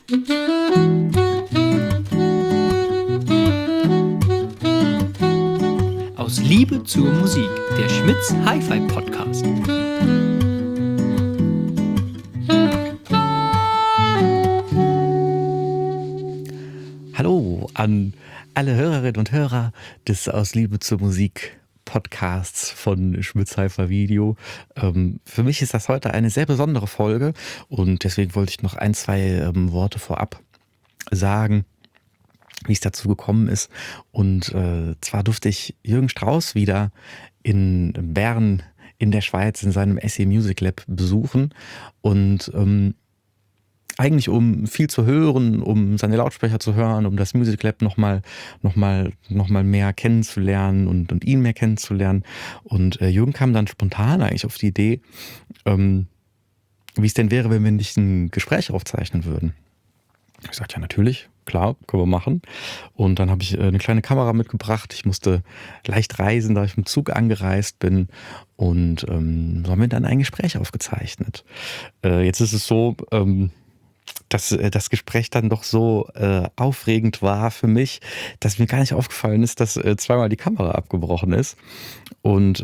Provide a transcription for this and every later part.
Aus Liebe zur Musik, der Schmitz Hi-Fi Podcast. Hallo an alle Hörerinnen und Hörer des Aus Liebe zur Musik Podcasts von Schmitz Hi-Fi Video. Für mich ist das heute eine sehr besondere Folge und deswegen wollte ich noch ein, zwei Worte vorab sagen, wie es dazu gekommen ist. Und zwar durfte ich Jürgen Strauss wieder in Bern in der Schweiz in seinem SE Music Lab besuchen und eigentlich um viel zu hören, um seine Lautsprecher zu hören, um das Music Lab noch mal mehr kennenzulernen und ihn mehr kennenzulernen. Und Jürgen kam dann spontan eigentlich auf die Idee, wie es denn wäre, wenn wir nicht ein Gespräch aufzeichnen würden. Ich sagte, ja natürlich, klar, können wir machen. Und dann habe ich eine kleine Kamera mitgebracht. Ich musste leicht reisen, da ich mit dem Zug angereist bin. Und so haben wir dann ein Gespräch aufgezeichnet. Jetzt ist es so, dass das Gespräch dann doch so aufregend war für mich, dass mir gar nicht aufgefallen ist, dass zweimal die Kamera abgebrochen ist. Und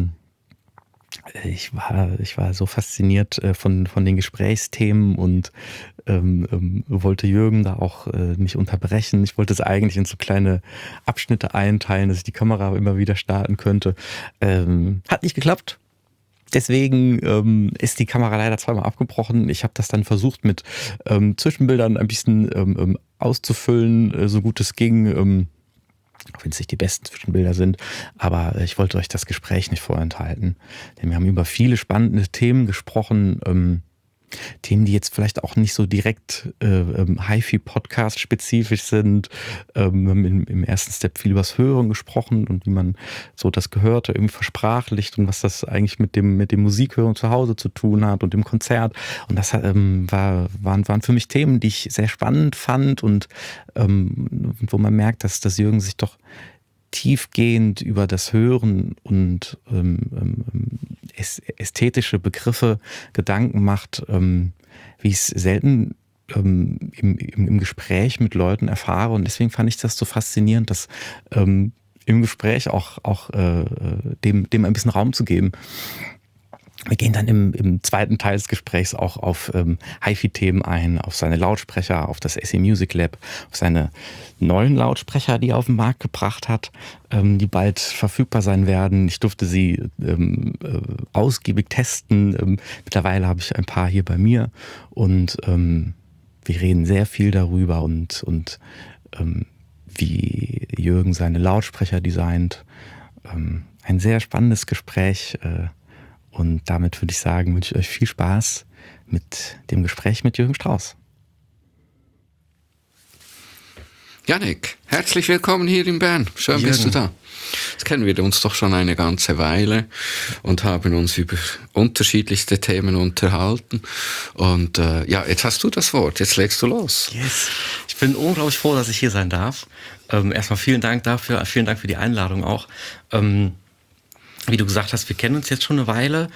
ich war so fasziniert von den Gesprächsthemen und wollte Jürgen da auch nicht unterbrechen. Ich wollte es eigentlich in so kleine Abschnitte einteilen, dass ich die Kamera immer wieder starten könnte. Hat nicht geklappt. Deswegen ist die Kamera leider zweimal abgebrochen. Ich habe das dann versucht mit Zwischenbildern ein bisschen auszufüllen, so gut es ging. Auch wenn es nicht die besten Zwischenbilder sind, aber ich wollte euch das Gespräch nicht vorenthalten. Denn wir haben über viele spannende Themen gesprochen, Themen, die jetzt vielleicht auch nicht so direkt HiFi-Podcast-spezifisch sind. Wir haben im ersten Step viel über das Hören gesprochen und wie man so das Gehörte irgendwie versprachlicht und was das eigentlich mit dem Musikhören zu Hause zu tun hat und dem Konzert. Und das waren für mich Themen, die ich sehr spannend fand und wo man merkt, dass Jürgen sich doch tiefgehend über das Hören und ästhetische Begriffe Gedanken macht, wie ich es selten im Gespräch mit Leuten erfahre. Und deswegen fand ich das so faszinierend, dass im Gespräch auch dem ein bisschen Raum zu geben. Wir gehen dann im zweiten Teil des Gesprächs auch auf HiFi-Themen ein, auf seine Lautsprecher, auf das SE Music Lab, auf seine neuen Lautsprecher, die er auf den Markt gebracht hat, die bald verfügbar sein werden. Ich durfte sie ausgiebig testen. Mittlerweile habe ich ein paar hier bei mir und wir reden sehr viel darüber und wie Jürgen seine Lautsprecher designt. Ein sehr spannendes Gespräch. Und damit würde ich sagen, wünsche ich euch viel Spaß mit dem Gespräch mit Jürgen Strauss. Jannik, herzlich willkommen hier in Bern. Schön Jürgen. bist du da. Jetzt kennen wir uns doch schon eine ganze Weile und haben uns über unterschiedlichste Themen unterhalten. Und jetzt hast du das Wort, jetzt legst du los. Yes. Ich bin unglaublich froh, dass ich hier sein darf. Erstmal vielen Dank dafür, vielen Dank für die Einladung auch. Wie du gesagt hast, wir kennen uns jetzt schon eine Weile.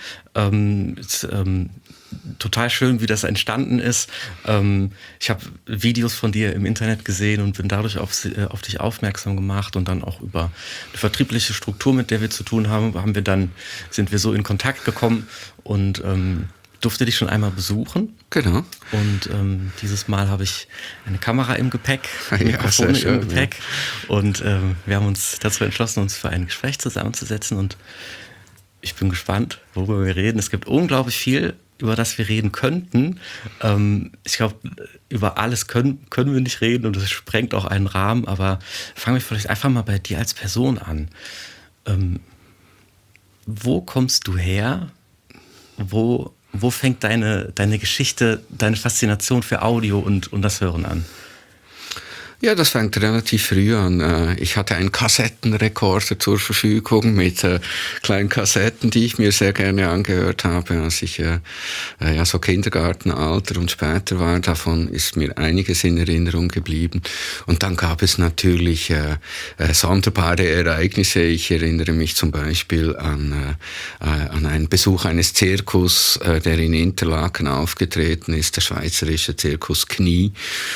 Total schön, wie das entstanden ist. Ich habe Videos von dir im Internet gesehen und bin dadurch auf dich aufmerksam gemacht und dann auch über eine vertriebliche Struktur, mit der wir zu tun haben, sind wir so in Kontakt gekommen und durfte dich schon einmal besuchen. Genau. Und dieses Mal habe ich eine Kamera im Gepäck, Mikrofone sehr schön, im Gepäck. Ja. Und wir haben uns dazu entschlossen, uns für ein Gespräch zusammenzusetzen. Und ich bin gespannt, worüber wir reden. Es gibt unglaublich viel, über das wir reden könnten. Ich glaube, über alles können wir nicht reden und es sprengt auch einen Rahmen. Aber fangen wir vielleicht einfach mal bei dir als Person an. Wo kommst du her? Wo fängt deine Geschichte, deine Faszination für Audio und das Hören an? Ja, das fängt relativ früh an. Ich hatte einen Kassettenrekorder zur Verfügung mit kleinen Kassetten, die ich mir sehr gerne angehört habe, als ich so Kindergartenalter und später war. Davon ist mir einiges in Erinnerung geblieben. Und dann gab es natürlich sonderbare Ereignisse. Ich erinnere mich zum Beispiel an einen Besuch eines Zirkus, der in Interlaken aufgetreten ist, der schweizerische Zirkus Knie.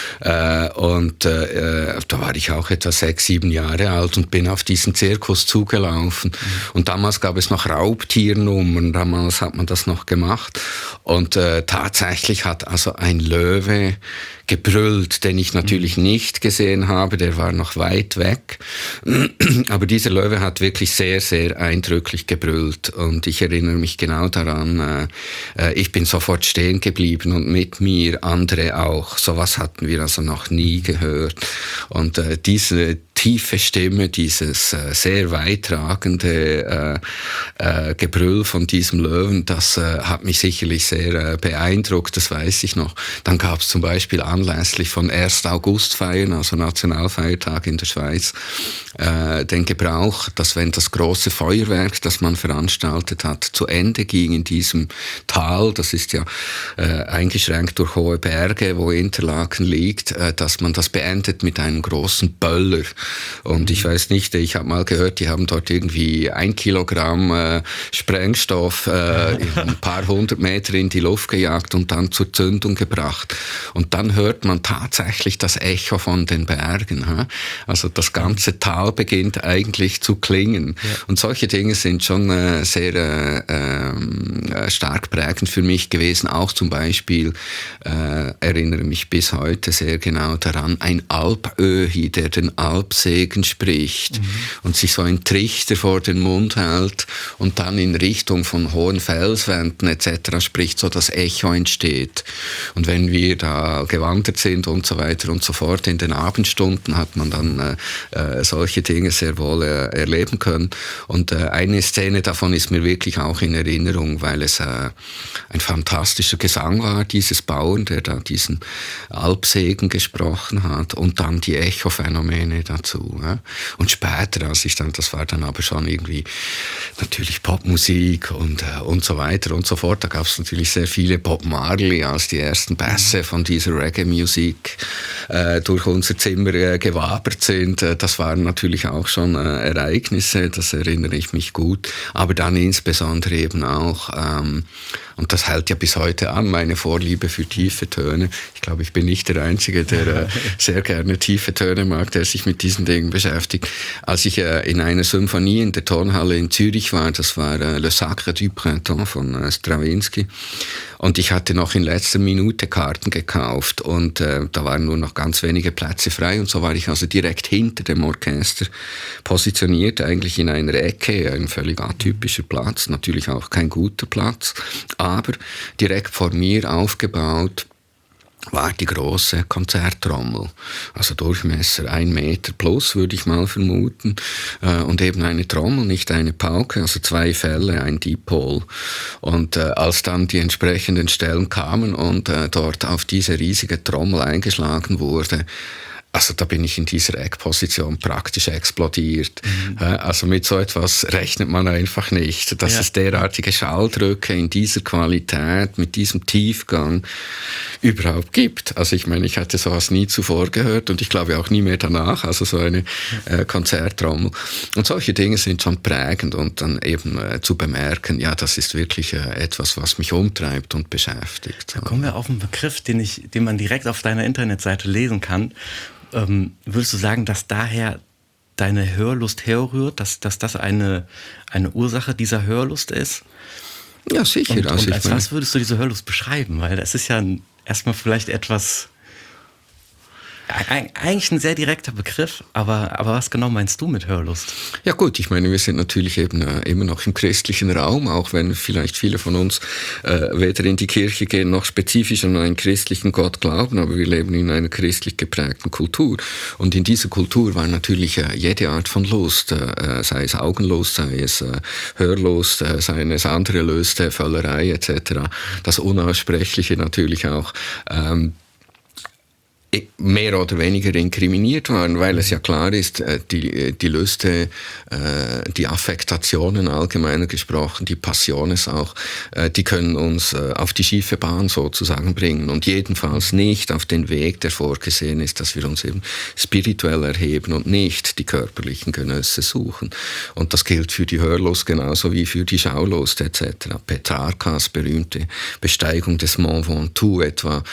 Da war ich auch etwa 6, 7 Jahre alt und bin auf diesen Zirkus zugelaufen. Und damals gab es noch Raubtiernummern, damals hat man das noch gemacht. Und tatsächlich hat also ein Löwe gebrüllt, den ich natürlich nicht gesehen habe, der war noch weit weg. Aber dieser Löwe hat wirklich sehr, sehr eindrücklich gebrüllt. Und ich erinnere mich genau daran, ich bin sofort stehen geblieben und mit mir andere auch. Sowas hatten wir also noch nie gehört. Und diese tiefe Stimme, dieses sehr weittragende Gebrüll von diesem Löwen, das hat mich sicherlich sehr beeindruckt, das weiß ich noch. Dann gab es zum Beispiel anlässlich von 1. August-Feiern, also Nationalfeiertag in der Schweiz, den Gebrauch, dass wenn das große Feuerwerk, das man veranstaltet hat, zu Ende ging in diesem Tal, das ist ja eingeschränkt durch hohe Berge, wo Interlaken liegt, dass man das beendet mit einem großen Böller. Und ich weiß nicht, ich habe mal gehört, die haben dort irgendwie 1 Kilogramm Sprengstoff ein paar hundert Meter in die Luft gejagt und dann zur Zündung gebracht. Und dann hört man tatsächlich das Echo von den Bergen. Also das ganze Tal beginnt eigentlich zu klingen. Ja. Und solche Dinge sind schon sehr stark prägend für mich gewesen. Auch zum Beispiel erinnere mich bis heute sehr genau daran, ein Alpöhi, der den Alpsegen spricht und sich so ein Trichter vor den Mund hält und dann in Richtung von hohen Felswänden etc. spricht, so das Echo entsteht. Und wenn wir da gewandert sind und so weiter und so fort, in den Abendstunden hat man dann solche Dinge sehr wohl erleben können. Und eine Szene davon ist mir wirklich auch in Erinnerung, weil es ein fantastischer Gesang war, dieses Bauern, der da diesen Alpsegen gesprochen hat und dann die Echophänomene dazu. Ja. Und später, als ich dann, das war dann aber schon irgendwie natürlich Popmusik und so weiter und so fort, da gab es natürlich sehr viele Bob Marley, als die ersten Bässe von dieser Reggae-Musik durch unser Zimmer gewabert sind. Das waren natürlich auch schon Ereignisse, das erinnere ich mich gut. Aber dann insbesondere eben auch, und das hält ja bis heute an, meine Vorliebe für tiefe Töne. Ich glaube, ich bin nicht der Einzige, der sehr gerne tiefe Töne mag, der sich mit diesen Dingen beschäftigt. Als ich in einer Symphonie in der Tonhalle in Zürich war, das war Le Sacre du Printemps von Stravinsky, und ich hatte noch in letzter Minute Karten gekauft und da waren nur noch ganz wenige Plätze frei und so war ich also direkt hinter dem Orchester positioniert, eigentlich in einer Ecke, ein völlig atypischer Platz, natürlich auch kein guter Platz, aber direkt vor mir aufgebaut war die große Konzerttrommel, also Durchmesser 1 Meter plus, würde ich mal vermuten, und eben eine Trommel, nicht eine Pauke, also 2 Felle, ein Dipol. Und als dann die entsprechenden Stellen kamen und dort auf diese riesige Trommel eingeschlagen wurde, also da bin ich in dieser Eckposition praktisch explodiert. Also mit so etwas rechnet man einfach nicht, dass es derartige Schalldrücke in dieser Qualität, mit diesem Tiefgang überhaupt gibt. Also ich meine, ich hatte sowas nie zuvor gehört und ich glaube auch nie mehr danach, also so eine Konzerttrommel. Und solche Dinge sind schon prägend und dann eben zu bemerken, ja, das ist wirklich etwas, was mich umtreibt und beschäftigt. Da kommen wir auf einen Begriff, den man direkt auf deiner Internetseite lesen kann. Würdest du sagen, dass daher deine Hörlust herrührt, dass das eine Ursache dieser Hörlust ist? Ja, sicher. Und als was würdest du diese Hörlust beschreiben? Weil das ist ja erstmal vielleicht etwas, eigentlich ein sehr direkter Begriff, aber was genau meinst du mit Hörlust? Ja gut, ich meine, wir sind natürlich eben immer noch im christlichen Raum, auch wenn vielleicht viele von uns weder in die Kirche gehen noch spezifisch an einen christlichen Gott glauben, aber wir leben in einer christlich geprägten Kultur. Und in dieser Kultur war natürlich jede Art von Lust, sei es Augenlust, sei es Hörlust, sei es andere Lust, Völlerei etc., das Unaussprechliche natürlich auch, mehr oder weniger inkriminiert waren, weil es ja klar ist, die Lüste, die Affektationen allgemeiner gesprochen, die Passiones auch, die können uns auf die schiefe Bahn sozusagen bringen und jedenfalls nicht auf den Weg, der vorgesehen ist, dass wir uns eben spirituell erheben und nicht die körperlichen Genüsse suchen. Und das gilt für die Hörlust genauso wie für die Schaulust etc. Petrarchas berühmte Besteigung des Mont Ventoux etwa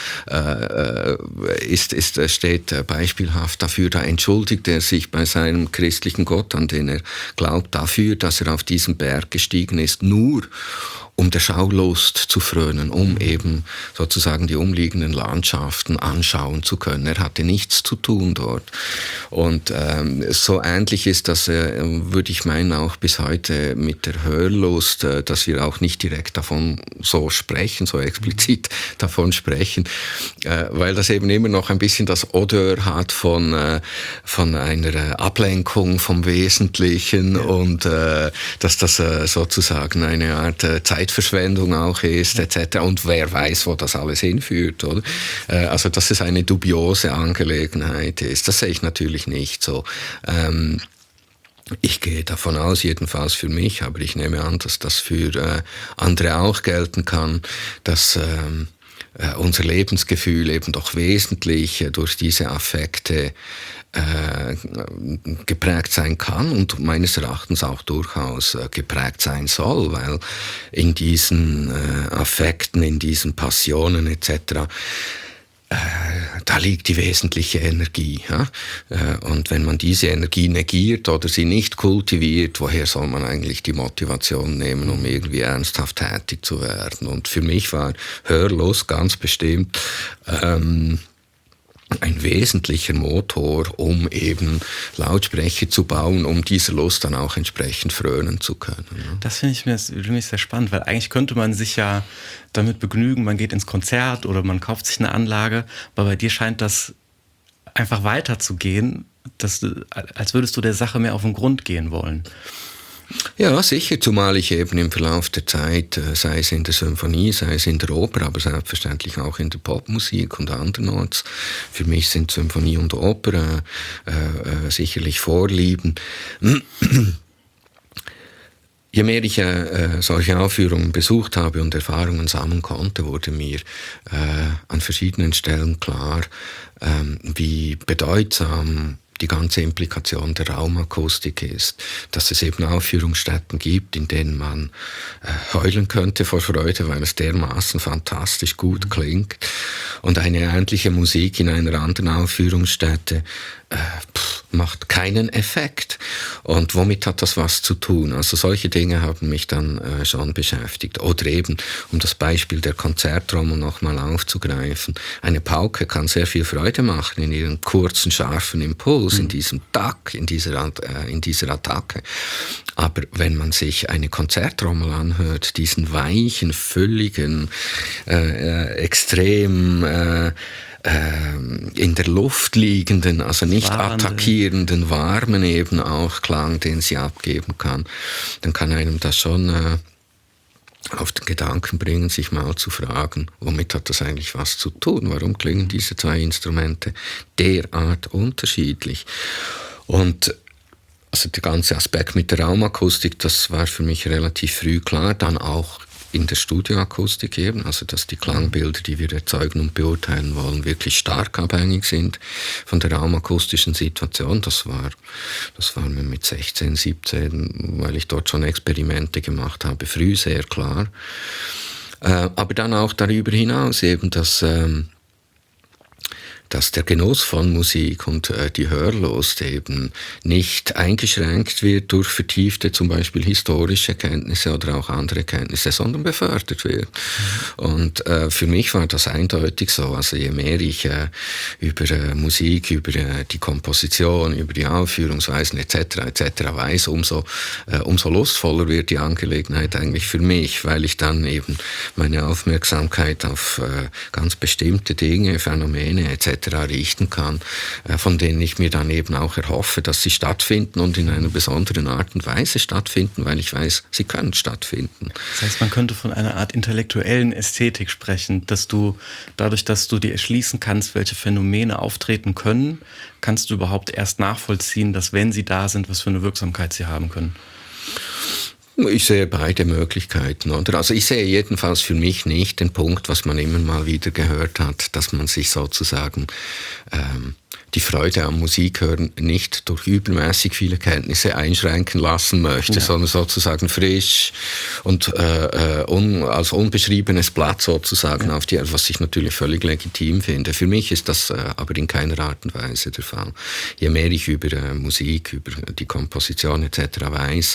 steht beispielhaft dafür, da entschuldigt er sich bei seinem christlichen Gott, an den er glaubt, dafür, dass er auf diesen Berg gestiegen ist, nur um der Schaulust zu frönen, um eben sozusagen die umliegenden Landschaften anschauen zu können. Er hatte nichts zu tun dort. Und so ähnlich ist das, würde ich meinen, auch bis heute mit der Hörlust, dass wir auch nicht direkt davon so sprechen, so explizit davon sprechen, weil das eben immer noch ein bisschen das Odeur hat von einer Ablenkung vom Wesentlichen und dass das sozusagen eine Art Zeitverschwendung auch ist, etc. Und wer weiß, wo das alles hinführt, oder? Also, dass es eine dubiose Angelegenheit ist, das sehe ich natürlich nicht so. Ich gehe davon aus, jedenfalls für mich, aber ich nehme an, dass das für andere auch gelten kann, dass unser Lebensgefühl eben doch wesentlich durch diese Affekte geprägt sein kann und meines Erachtens auch durchaus geprägt sein soll, weil in diesen Affekten, in diesen Passionen etc., da liegt die wesentliche Energie. Ja? Und wenn man diese Energie negiert oder sie nicht kultiviert, woher soll man eigentlich die Motivation nehmen, um irgendwie ernsthaft tätig zu werden? Und für mich war Hörlust ganz bestimmt ein wesentlicher Motor, um eben Lautsprecher zu bauen, um dieser Lust dann auch entsprechend frönen zu können. Das finde ich sehr spannend, weil eigentlich könnte man sich ja damit begnügen, man geht ins Konzert oder man kauft sich eine Anlage, aber bei dir scheint das einfach weiterzugehen, als würdest du der Sache mehr auf den Grund gehen wollen. Ja, sicher, zumal ich eben im Verlauf der Zeit, sei es in der Symphonie, sei es in der Oper, aber selbstverständlich auch in der Popmusik und andernorts. Für mich sind Symphonie und Oper sicherlich Vorlieben. Je mehr ich solche Aufführungen besucht habe und Erfahrungen sammeln konnte, wurde mir an verschiedenen Stellen klar, wie bedeutsam die ganze Implikation der Raumakustik ist, dass es eben Aufführungsstätten gibt, in denen man heulen könnte vor Freude, weil es dermaßen fantastisch gut klingt, und eine ähnliche Musik in einer anderen Aufführungsstätte macht keinen Effekt. Und womit hat das was zu tun? Also solche Dinge haben mich dann schon beschäftigt. Oder eben, um das Beispiel der Konzerttrommel nochmal aufzugreifen, eine Pauke kann sehr viel Freude machen in ihrem kurzen, scharfen Impuls, in diesem Tack, in dieser Attacke. Aber wenn man sich eine Konzerttrommel anhört, diesen weichen, fülligen, extrem in der Luft liegenden, also nicht attackierenden, warmen eben auch Klang, den sie abgeben kann, dann kann einem das schon auf den Gedanken bringen, sich mal zu fragen, womit hat das eigentlich was zu tun? Warum klingen diese zwei Instrumente derart unterschiedlich? Und also der ganze Aspekt mit der Raumakustik, das war für mich relativ früh klar, dann auch in der Studioakustik eben, also dass die Klangbilder, die wir erzeugen und beurteilen wollen, wirklich stark abhängig sind von der raumakustischen Situation. Das war mir mit 16, 17, weil ich dort schon Experimente gemacht habe, früh sehr klar. Aber dann auch darüber hinaus eben, dass der Genuss von Musik und die Hörlust eben nicht eingeschränkt wird durch vertiefte, zum Beispiel historische Kenntnisse oder auch andere Kenntnisse, sondern befördert wird. Und für mich war das eindeutig so. Also je mehr ich über Musik, über die Komposition, über die Aufführungsweisen etc. weiß, umso lustvoller wird die Angelegenheit eigentlich für mich, weil ich dann eben meine Aufmerksamkeit auf ganz bestimmte Dinge, Phänomene etc. etc. richten kann, von denen ich mir dann eben auch erhoffe, dass sie stattfinden und in einer besonderen Art und Weise stattfinden, weil ich weiß, sie können stattfinden. Das heißt, man könnte von einer Art intellektuellen Ästhetik sprechen, dass du dadurch, dass du dir erschließen kannst, welche Phänomene auftreten können, kannst du überhaupt erst nachvollziehen, dass wenn sie da sind, was für eine Wirksamkeit sie haben können. Ich sehe beide Möglichkeiten, oder? Also ich sehe jedenfalls für mich nicht den Punkt, was man immer mal wieder gehört hat, dass man sich sozusagen die Freude am Musikhören nicht durch übermäßig viele Kenntnisse einschränken lassen möchte, sondern sozusagen frisch und als unbeschriebenes Blatt sozusagen auf die, was ich natürlich völlig legitim finde. Für mich ist das aber in keiner Art und Weise der Fall. Je mehr ich über Musik, über die Komposition etc. weiß,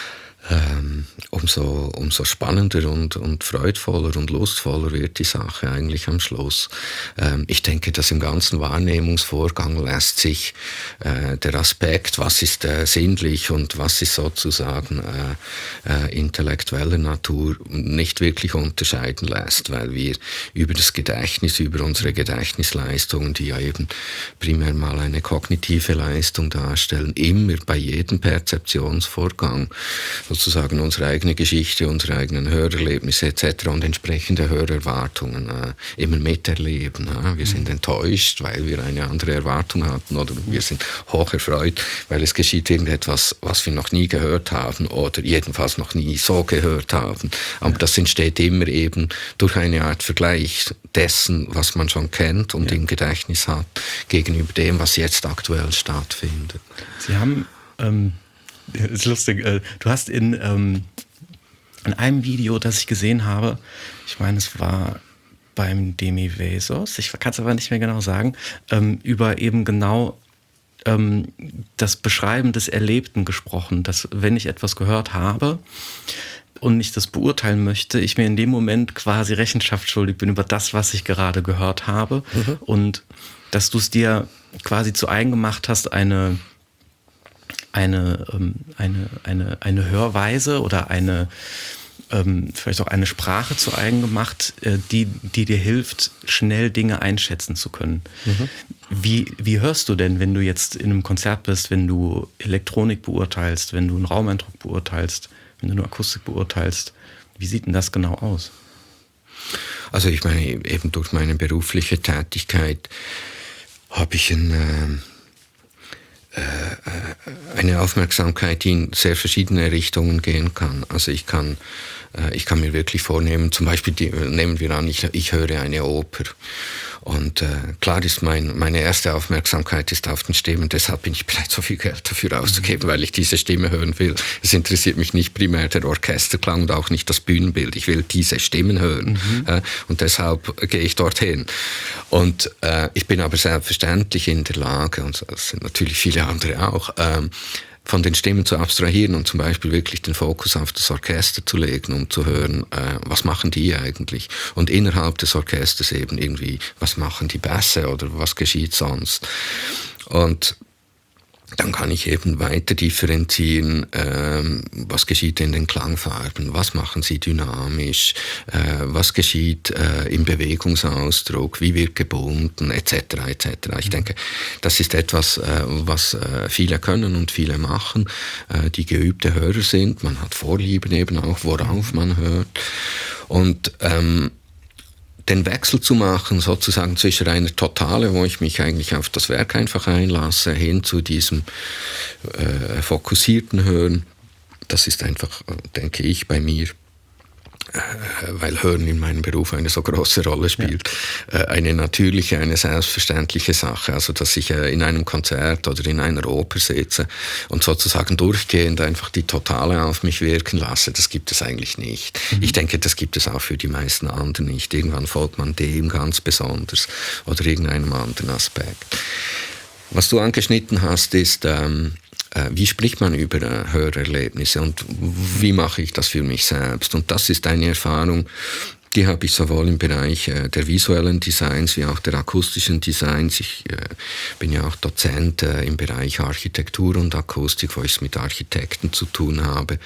umso spannender und freudvoller und lustvoller wird die Sache eigentlich am Schluss. Ich denke, dass im ganzen Wahrnehmungsvorgang lässt sich der Aspekt, was ist sinnlich und was ist sozusagen intellektueller Natur, nicht wirklich unterscheiden lässt, weil wir über das Gedächtnis, über unsere Gedächtnisleistungen, die ja eben primär mal eine kognitive Leistung darstellen, immer bei jedem Perzeptionsvorgang sozusagen unsere eigene Geschichte, unsere eigenen Hörerlebnisse etc. und entsprechende Hörerwartungen immer miterleben. Wir sind enttäuscht, weil wir eine andere Erwartung hatten, oder wir sind hoch erfreut, weil es geschieht irgendetwas, was wir noch nie gehört haben oder jedenfalls noch nie so gehört haben. Aber das entsteht immer eben durch eine Art Vergleich dessen, was man schon kennt und im Gedächtnis hat, gegenüber dem, was jetzt aktuell stattfindet. Sie haben das ist lustig. Du hast in einem Video, das ich gesehen habe, ich meine, es war beim Demi-Vesos, ich kann es aber nicht mehr genau sagen, über eben genau das Beschreiben des Erlebten gesprochen, dass wenn ich etwas gehört habe und ich das beurteilen möchte, ich mir in dem Moment quasi Rechenschaft schuldig bin über das, was ich gerade gehört habe und dass du es dir quasi zu eigen gemacht hast, eine Hörweise oder vielleicht auch eine Sprache zu eigen gemacht, die dir hilft, schnell Dinge einschätzen zu können. Wie hörst du denn, wenn du jetzt in einem Konzert bist, wenn du Elektronik beurteilst, wenn du einen Raumeindruck beurteilst, wenn du eine Akustik beurteilst? Wie sieht denn das genau aus? Also ich meine, eben durch meine berufliche Tätigkeit habe ich eine Aufmerksamkeit, die in sehr verschiedene Richtungen gehen kann. Also ich kann mir wirklich vornehmen, zum Beispiel nehmen wir an, ich höre eine Oper. Und klar ist meine erste Aufmerksamkeit ist auf den Stimmen, deshalb bin ich bereit, so viel Geld dafür auszugeben, weil ich diese Stimme hören will. Es interessiert mich nicht primär der Orchesterklang und auch nicht das Bühnenbild. Ich will diese Stimmen hören und deshalb gehe ich dorthin. Und ich bin aber selbstverständlich in der Lage, und das sind natürlich viele andere auch, von den Stimmen zu abstrahieren und zum Beispiel wirklich den Fokus auf das Orchester zu legen, um zu hören, was machen die eigentlich? Und innerhalb des Orchesters eben irgendwie, was machen die Bässe oder was geschieht sonst? Und dann kann ich eben weiter differenzieren, was geschieht in den Klangfarben, was machen sie dynamisch, was geschieht im Bewegungsausdruck, wie wird gebunden, etc. etc. Ich denke, das ist etwas, was viele können und viele machen, die geübte Hörer sind. Man hat Vorlieben eben auch, worauf man hört. Und den Wechsel zu machen, sozusagen zwischen einer Totale, wo ich mich eigentlich auf das Werk einfach einlasse, hin zu diesem fokussierten Hören, das ist einfach, denke ich, bei mir, weil Hören in meinem Beruf eine so große Rolle spielt, eine natürliche, eine selbstverständliche Sache. Also, dass ich in einem Konzert oder in einer Oper sitze und sozusagen durchgehend einfach die Totale auf mich wirken lasse, das gibt es eigentlich nicht. Ich denke, das gibt es auch für die meisten anderen nicht. Irgendwann folgt man dem ganz besonders oder irgendeinem anderen Aspekt. Was du angeschnitten hast, ist, wie spricht man über Hörerlebnisse und wie mache ich das für mich selbst? Und das ist eine Erfahrung, die habe ich sowohl im Bereich der visuellen Designs wie auch der akustischen Designs. Ich bin ja auch Dozent im Bereich Architektur und Akustik, wo ich es mit Architekten zu tun habe.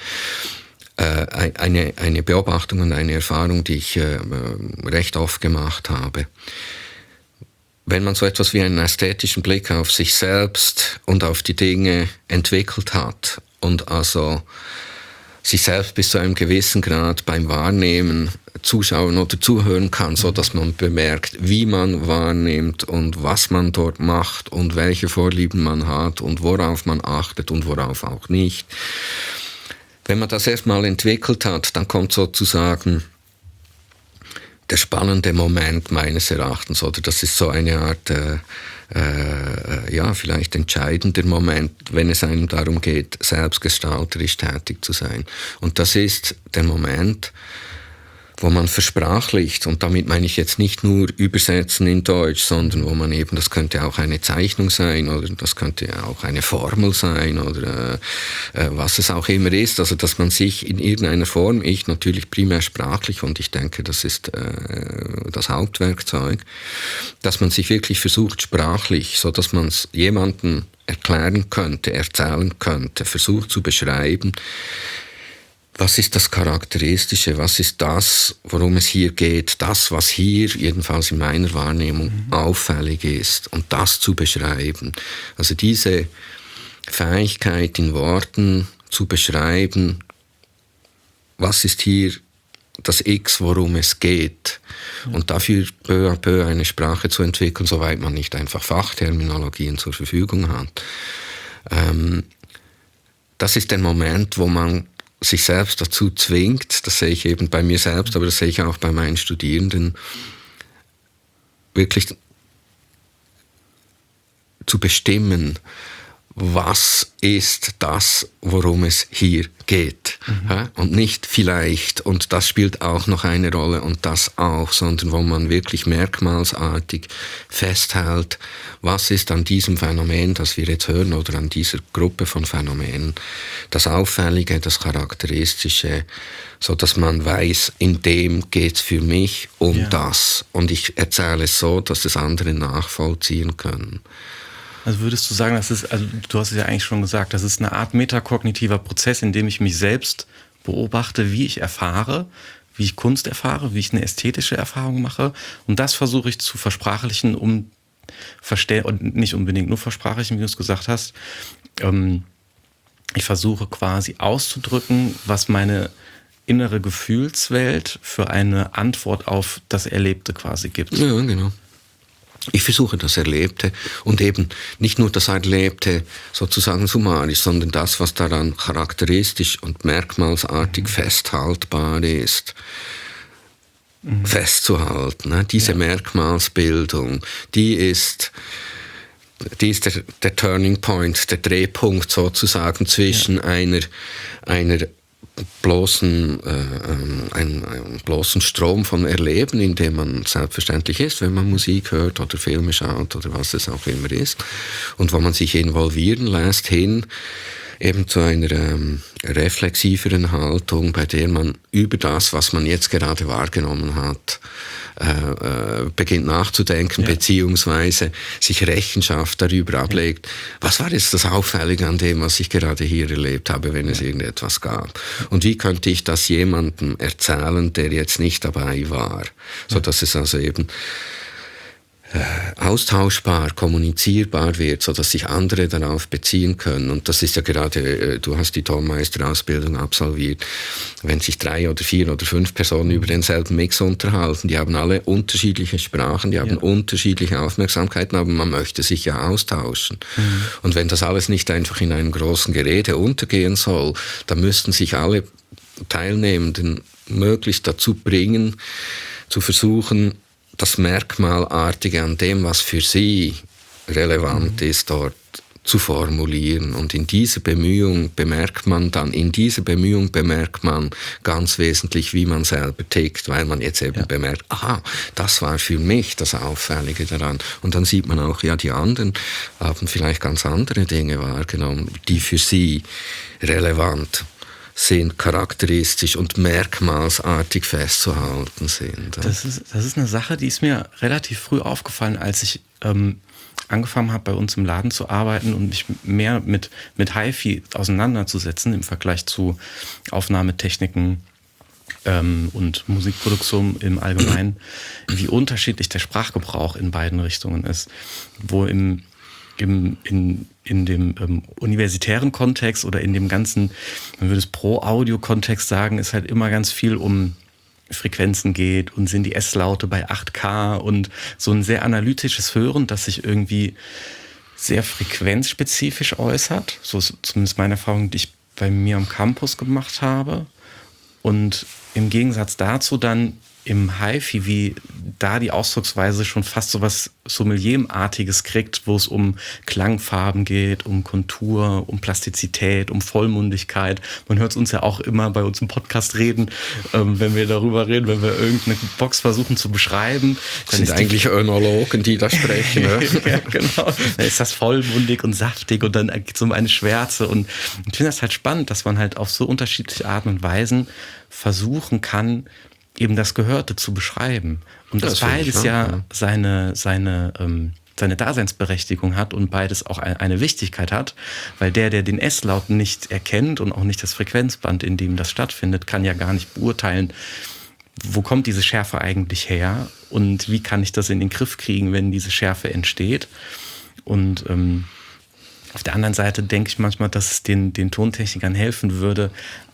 Eine Beobachtung und eine Erfahrung, die ich recht oft gemacht habe. wenn man so etwas wie einen ästhetischen Blick auf sich selbst und auf die Dinge entwickelt hat und also sich selbst bis zu einem gewissen Grad beim Wahrnehmen zuschauen oder zuhören kann, so dass man bemerkt, wie man wahrnimmt und was man dort macht und welche Vorlieben man hat und worauf man achtet und worauf auch nicht. Wenn man das erstmal entwickelt hat, dann kommt sozusagen der spannende Moment meines Erachtens, oder das ist so eine Art vielleicht entscheidender Moment, wenn es einem darum geht, selbstgestalterisch tätig zu sein. Und das ist der Moment, wo man versprachlicht, und damit meine ich jetzt nicht nur übersetzen in Deutsch, sondern wo man eben, das könnte auch eine Zeichnung sein oder das könnte auch eine Formel sein oder was es auch immer ist, also dass man sich in irgendeiner Form, ich natürlich primär sprachlich, und ich denke, das ist das Hauptwerkzeug, dass man sich wirklich versucht sprachlich, so dass man es jemandem erklären könnte, erzählen könnte, versucht zu beschreiben, was ist das Charakteristische, was ist das, worum es hier geht, das, was hier, jedenfalls in meiner Wahrnehmung, auffällig ist, und das zu beschreiben. Also diese Fähigkeit in Worten zu beschreiben, was ist hier das X, worum es geht, und dafür peu à peu eine Sprache zu entwickeln, soweit man nicht einfach Fachterminologien zur Verfügung hat. Das ist der Moment, wo man sich selbst dazu zwingt, das sehe ich eben bei mir selbst, aber das sehe ich auch bei meinen Studierenden, wirklich zu bestimmen, was ist das, worum es hier geht. Und nicht vielleicht, und das spielt auch noch eine Rolle und das auch, sondern wo man wirklich merkmalsartig festhält, was ist an diesem Phänomen, das wir jetzt hören, oder an dieser Gruppe von Phänomenen, das Auffällige, das Charakteristische, so dass man weiß, in dem geht es für mich um das. Und ich erzähle es so, dass es andere nachvollziehen können. Also würdest du sagen, also du hast es ja eigentlich schon gesagt, das ist eine Art metakognitiver Prozess, in dem ich mich selbst beobachte, wie ich erfahre, wie ich Kunst erfahre, wie ich eine ästhetische Erfahrung mache, und das versuche ich zu versprachlichen, und nicht unbedingt nur versprachlichen, wie du es gesagt hast. Ich versuche quasi auszudrücken, was meine innere Gefühlswelt für eine Antwort auf das Erlebte quasi gibt. Ja, genau. Ich versuche das Erlebte und eben nicht nur das Erlebte sozusagen summarisch, sondern das, was daran charakteristisch und merkmalsartig festhaltbar ist, festzuhalten. Ne? Diese Merkmalsbildung, die ist der Turning Point, der Drehpunkt sozusagen zwischen einer bloßen Strom von Erleben, in dem man selbstverständlich ist, wenn man Musik hört oder Filme schaut oder was es auch immer ist, und wo man sich involvieren lässt, hin eben zu einer reflexiveren Haltung, bei der man über das, was man jetzt gerade wahrgenommen hat, beginnt nachzudenken, beziehungsweise sich Rechenschaft darüber ablegt, was war jetzt das Auffällige an dem, was ich gerade hier erlebt habe, wenn es irgendetwas gab. Und wie könnte ich das jemandem erzählen, der jetzt nicht dabei war, sodass es also eben austauschbar, kommunizierbar wird, sodass sich andere darauf beziehen können. Und das ist ja gerade, du hast die Tonmeisterausbildung absolviert, wenn sich 3 oder 4 oder 5 Personen über denselben Mix unterhalten, die haben alle unterschiedliche Sprachen, die haben unterschiedliche Aufmerksamkeiten, aber man möchte sich ja austauschen. Und wenn das alles nicht einfach in einem großen Gerede untergehen soll, dann müssten sich alle Teilnehmenden möglichst dazu bringen, zu versuchen, das Merkmalartige an dem, was für sie relevant ist, dort zu formulieren. Und in dieser Bemühung bemerkt man ganz wesentlich, wie man selber tickt, weil man jetzt eben bemerkt, aha, das war für mich das Auffällige daran. Und dann sieht man auch, ja, die anderen haben vielleicht ganz andere Dinge wahrgenommen, die für sie relevant sind, charakteristisch und merkmalsartig festzuhalten sind. Das ist eine Sache, die ist mir relativ früh aufgefallen, als ich angefangen habe, bei uns im Laden zu arbeiten und mich mehr mit HiFi auseinanderzusetzen im Vergleich zu Aufnahmetechniken und Musikproduktion im Allgemeinen, wie unterschiedlich der Sprachgebrauch in beiden Richtungen ist. Wo in dem universitären Kontext oder in dem ganzen, man würde es Pro-Audio-Kontext sagen, ist halt immer ganz viel um Frequenzen geht und sind die S-Laute bei 8K und so ein sehr analytisches Hören, das sich irgendwie sehr frequenzspezifisch äußert. So ist zumindest meine Erfahrung, die ich bei mir am Campus gemacht habe. Und im Gegensatz dazu dann im HiFi, wie da die Ausdrucksweise schon fast so was Sommelierartiges kriegt, wo es um Klangfarben geht, um Kontur, um Plastizität, um Vollmundigkeit. Man hört es uns ja auch immer bei uns im Podcast reden, wenn wir darüber reden, wenn wir irgendeine Box versuchen zu beschreiben. Das sind eigentlich Önologen, die da sprechen. Ne? Ja, genau. Dann ist das vollmundig und saftig und dann geht es um eine Schwärze. Und ich finde das halt spannend, dass man halt auf so unterschiedliche Arten und Weisen versuchen kann, eben das Gehörte zu beschreiben. Und dass beides seine Daseinsberechtigung hat und beides auch eine Wichtigkeit hat, weil der den S-Laut nicht erkennt und auch nicht das Frequenzband, in dem das stattfindet, kann ja gar nicht beurteilen, wo kommt diese Schärfe eigentlich her und wie kann ich das in den Griff kriegen, wenn diese Schärfe entsteht. Und auf der anderen Seite denke ich manchmal, dass es den Tontechnikern helfen würde,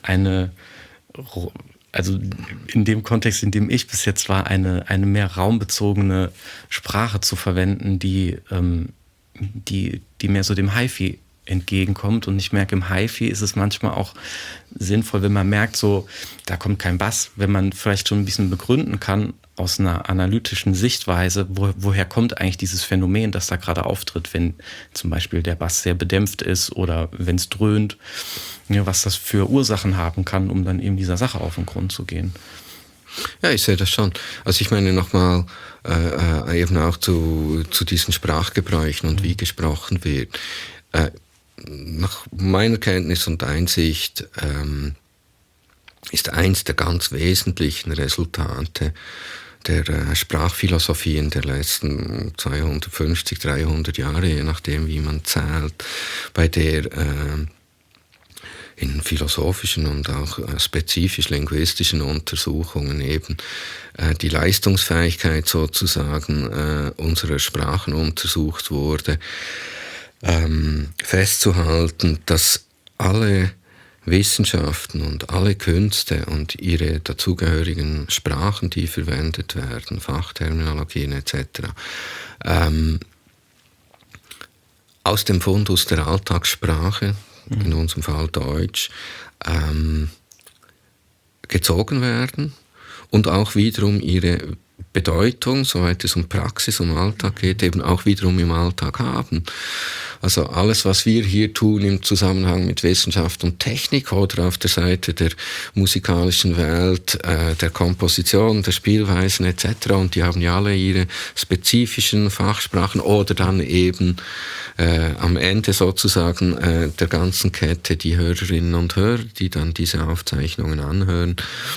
also in dem Kontext, in dem ich bis jetzt war, eine mehr raumbezogene Sprache zu verwenden, die mehr so dem HiFi entgegenkommt. Und ich merke, im HiFi ist es manchmal auch sinnvoll, wenn man merkt, so, da kommt kein Bass, wenn man vielleicht schon ein bisschen begründen kann, aus einer analytischen Sichtweise, woher kommt eigentlich dieses Phänomen, das da gerade auftritt, wenn zum Beispiel der Bass sehr bedämpft ist oder wenn es dröhnt, ja, was das für Ursachen haben kann, um dann eben dieser Sache auf den Grund zu gehen. Ja, ich sehe das schon. Also ich meine nochmal eben auch zu diesen Sprachgebräuchen und wie gesprochen wird. Nach meiner Kenntnis und Einsicht ist eins der ganz wesentlichen Resultate der Sprachphilosophien der letzten 250, 300 Jahre, je nachdem wie man zählt, bei der in philosophischen und auch spezifisch linguistischen Untersuchungen eben die Leistungsfähigkeit sozusagen unserer Sprachen untersucht wurde, festzuhalten, dass alle Wissenschaften und alle Künste und ihre dazugehörigen Sprachen, die verwendet werden, Fachterminologien etc., aus dem Fundus der Alltagssprache, in unserem Fall Deutsch, gezogen werden und auch wiederum ihre Bedeutung, soweit es um Praxis, um Alltag geht, eben auch wiederum im Alltag haben. Also alles, was wir hier tun im Zusammenhang mit Wissenschaft und Technik oder auf der Seite der musikalischen Welt, der Komposition, der Spielweisen etc. Und die haben ja alle ihre spezifischen Fachsprachen oder dann eben am Ende sozusagen der ganzen Kette die Hörerinnen und Hörer, die dann diese Aufzeichnungen anhören.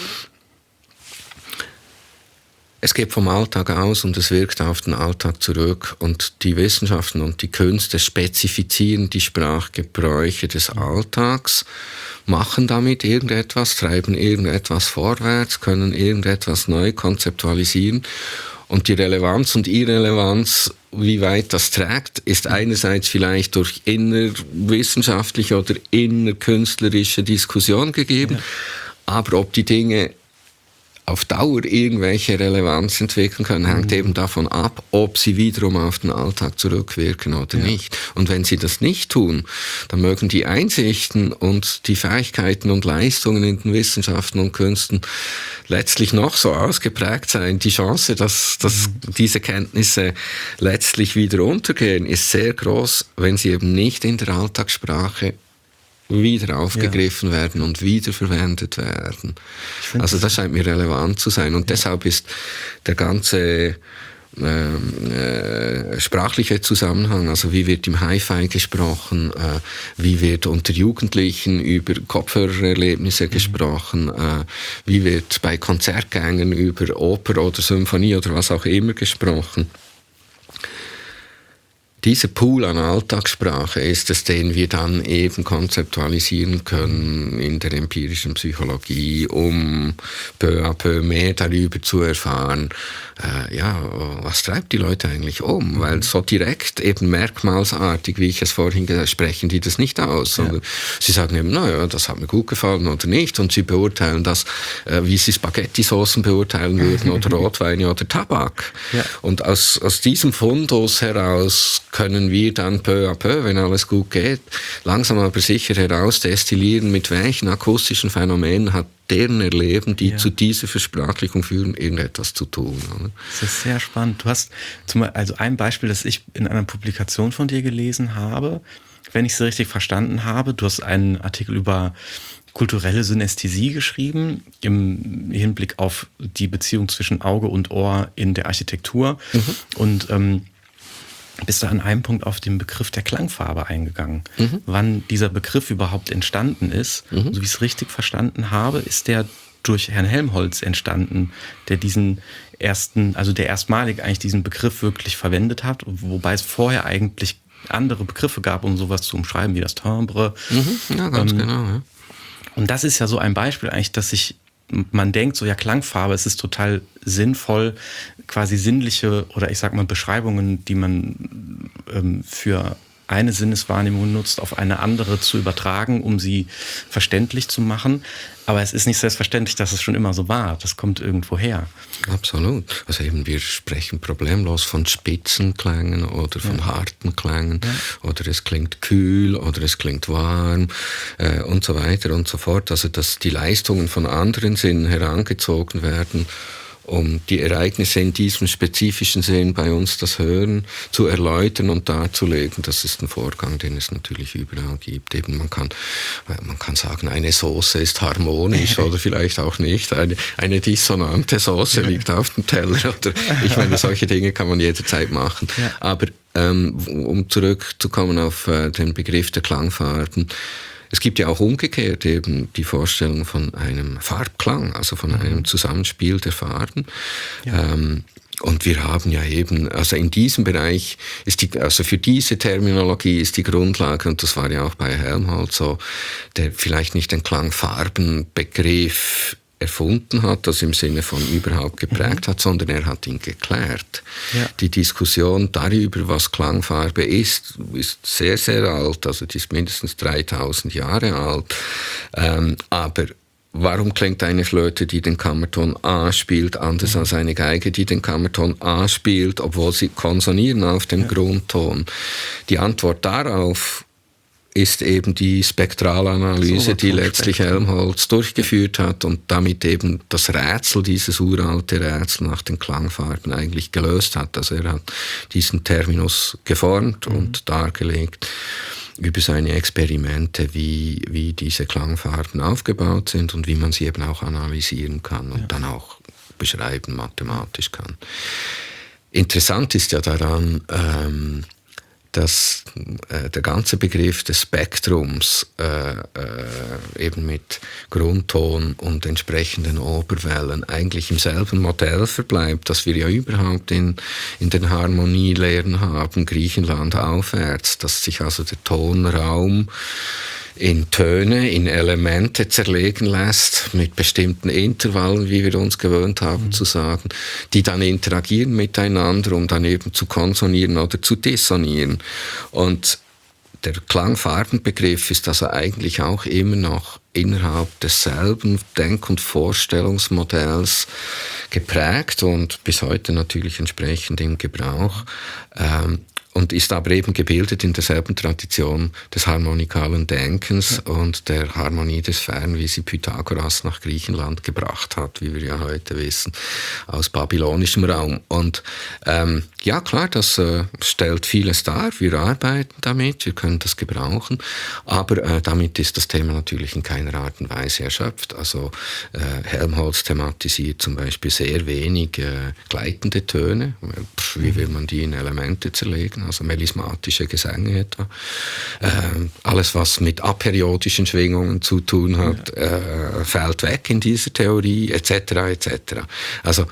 Es geht vom Alltag aus und es wirkt auf den Alltag zurück und die Wissenschaften und die Künste spezifizieren die Sprachgebräuche des Alltags, machen damit irgendetwas, treiben irgendetwas vorwärts, können irgendetwas neu konzeptualisieren und die Relevanz und Irrelevanz, wie weit das trägt, ist einerseits vielleicht durch innerwissenschaftliche oder innerkünstlerische Diskussion gegeben, aber ob die Dinge auf Dauer irgendwelche Relevanz entwickeln können, hängt eben davon ab, ob sie wiederum auf den Alltag zurückwirken oder nicht. Und wenn sie das nicht tun, dann mögen die Einsichten und die Fähigkeiten und Leistungen in den Wissenschaften und Künsten letztlich noch so ausgeprägt sein. Die Chance, dass diese Kenntnisse letztlich wieder untergehen, ist sehr groß, wenn sie eben nicht in der Alltagssprache wieder aufgegriffen werden und wiederverwendet werden. Also das scheint mir relevant zu sein. Und deshalb ist der ganze sprachliche Zusammenhang, also wie wird im Hi-Fi gesprochen, wie wird unter Jugendlichen über Kopfhörererlebnisse gesprochen, wie wird bei Konzertgängen über Oper oder Symphonie oder was auch immer gesprochen. Dieser Pool an Alltagssprache ist es, den wir dann eben konzeptualisieren können in der empirischen Psychologie, um peu à peu mehr darüber zu erfahren, was treibt die Leute eigentlich um? Weil so direkt, eben merkmalsartig, wie ich es vorhin gesagt habe, sprechen die das nicht aus, sondern sie sagen eben, naja, das hat mir gut gefallen oder nicht, und sie beurteilen das, wie sie Spaghetti-Soßen beurteilen würden oder Rotweine oder Tabak. Ja. Und aus diesem Fundus heraus können wir dann peu à peu, wenn alles gut geht, langsam aber sicher herausdestillieren, mit welchen akustischen Phänomenen hat deren Erleben, die zu dieser Versprachlichung führen, irgendetwas zu tun. Oder? Das ist sehr spannend. Du hast also ein Beispiel, das ich in einer Publikation von dir gelesen habe, wenn ich es richtig verstanden habe, du hast einen Artikel über kulturelle Synästhesie geschrieben, im Hinblick auf die Beziehung zwischen Auge und Ohr in der Architektur. Und bist du an einem Punkt auf den Begriff der Klangfarbe eingegangen. Wann dieser Begriff überhaupt entstanden ist, so wie ich es richtig verstanden habe, ist der durch Herrn Helmholtz entstanden, der der erstmalig eigentlich diesen Begriff wirklich verwendet hat, wobei es vorher eigentlich andere Begriffe gab, um sowas zu umschreiben, wie das Timbre. Ja, ganz genau, ja. Und das ist ja so ein Beispiel eigentlich, dass man denkt, so ja, Klangfarbe, es ist total sinnvoll, quasi sinnliche oder ich sag mal Beschreibungen, die man für eine Sinneswahrnehmung nutzt, auf eine andere zu übertragen, um sie verständlich zu machen. Aber es ist nicht selbstverständlich, dass es schon immer so war. Das kommt irgendwo her. Absolut. Also eben, wir sprechen problemlos von Spitzenklängen oder von harten Klängen. Oder es klingt kühl oder es klingt warm und so weiter und so fort. Also dass die Leistungen von anderen Sinnen herangezogen werden, um die Ereignisse in diesem spezifischen Sinn bei uns, das Hören, zu erläutern und darzulegen. Das ist ein Vorgang, den es natürlich überall gibt. Eben man kann sagen, eine Sauce ist harmonisch oder vielleicht auch nicht. Eine dissonante Sauce liegt auf dem Teller. Oder ich meine, solche Dinge kann man jederzeit machen. Ja. Aber um zurückzukommen auf den Begriff der Klangfarben, es gibt ja auch umgekehrt eben die Vorstellung von einem Farbklang, also von einem Zusammenspiel der Farben. Ja. Und wir haben ja eben, also in diesem Bereich also für diese Terminologie ist die Grundlage, und das war ja auch bei Helmholtz so, der vielleicht nicht den Klangfarbenbegriff erfunden hat, das im Sinne von überhaupt geprägt hat, sondern er hat ihn geklärt. Ja. Die Diskussion darüber, was Klangfarbe ist sehr, sehr alt, also die ist mindestens 3000 Jahre alt. Aber warum klingt eine Flöte, die den Kammerton A spielt, anders als eine Geige, die den Kammerton A spielt, obwohl sie konsonieren auf dem Grundton? Die Antwort darauf ist eben die Spektralanalyse, die letztlich Helmholtz durchgeführt hat und damit eben das Rätsel, dieses uralte Rätsel nach den Klangfarben eigentlich gelöst hat. Also er hat diesen Terminus geformt und dargelegt über seine Experimente, wie diese Klangfarben aufgebaut sind und wie man sie eben auch analysieren kann und dann auch beschreiben, mathematisch kann. Interessant ist ja daran, dass der ganze Begriff des Spektrums eben mit Grundton und entsprechenden Oberwellen eigentlich im selben Modell verbleibt, das wir ja überhaupt in den Harmonielehren haben, Griechenland aufwärts, dass sich also der Tonraum in Töne, in Elemente zerlegen lässt, mit bestimmten Intervallen, wie wir uns gewöhnt haben zu sagen, die dann interagieren miteinander, um dann eben zu konsonieren oder zu dissonieren. Und der Klangfarbenbegriff ist also eigentlich auch immer noch innerhalb desselben Denk- und Vorstellungsmodells geprägt und bis heute natürlich entsprechend im Gebrauch. Und ist aber eben gebildet in derselben Tradition des harmonikalen Denkens und der Harmonie des Sphären, wie sie Pythagoras nach Griechenland gebracht hat, wie wir ja heute wissen, aus babylonischem Raum. Und ja klar, das stellt vieles dar, wir arbeiten damit, wir können das gebrauchen, aber damit ist das Thema natürlich in keiner Art und Weise erschöpft. Also Helmholtz thematisiert zum Beispiel sehr wenig gleitende Töne, wie will man die in Elemente zerlegen? Also melismatische Gesänge etwa. Alles, was mit aperiodischen Schwingungen zu tun hat, fällt weg in dieser Theorie, etc. etc. Also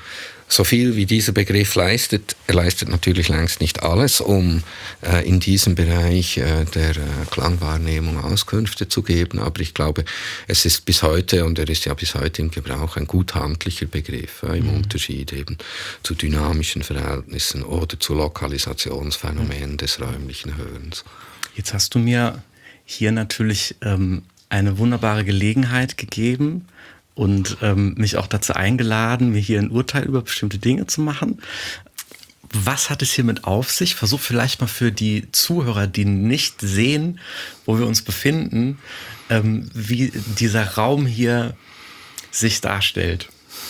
So viel wie dieser Begriff leistet, er leistet natürlich längst nicht alles, um in diesem Bereich der Klangwahrnehmung Auskünfte zu geben. Aber ich glaube, es ist bis heute, und er ist ja bis heute im Gebrauch, ein gut handlicher Begriff, im Unterschied eben zu dynamischen Verhältnissen oder zu Lokalisationsphänomenen des räumlichen Hörens. Jetzt hast du mir hier natürlich eine wunderbare Gelegenheit gegeben, und mich auch dazu eingeladen, mir hier ein Urteil über bestimmte Dinge zu machen. Was hat es hiermit auf sich? Versuch vielleicht mal für die Zuhörer, die nicht sehen, wo wir uns befinden, wie dieser Raum hier sich darstellt.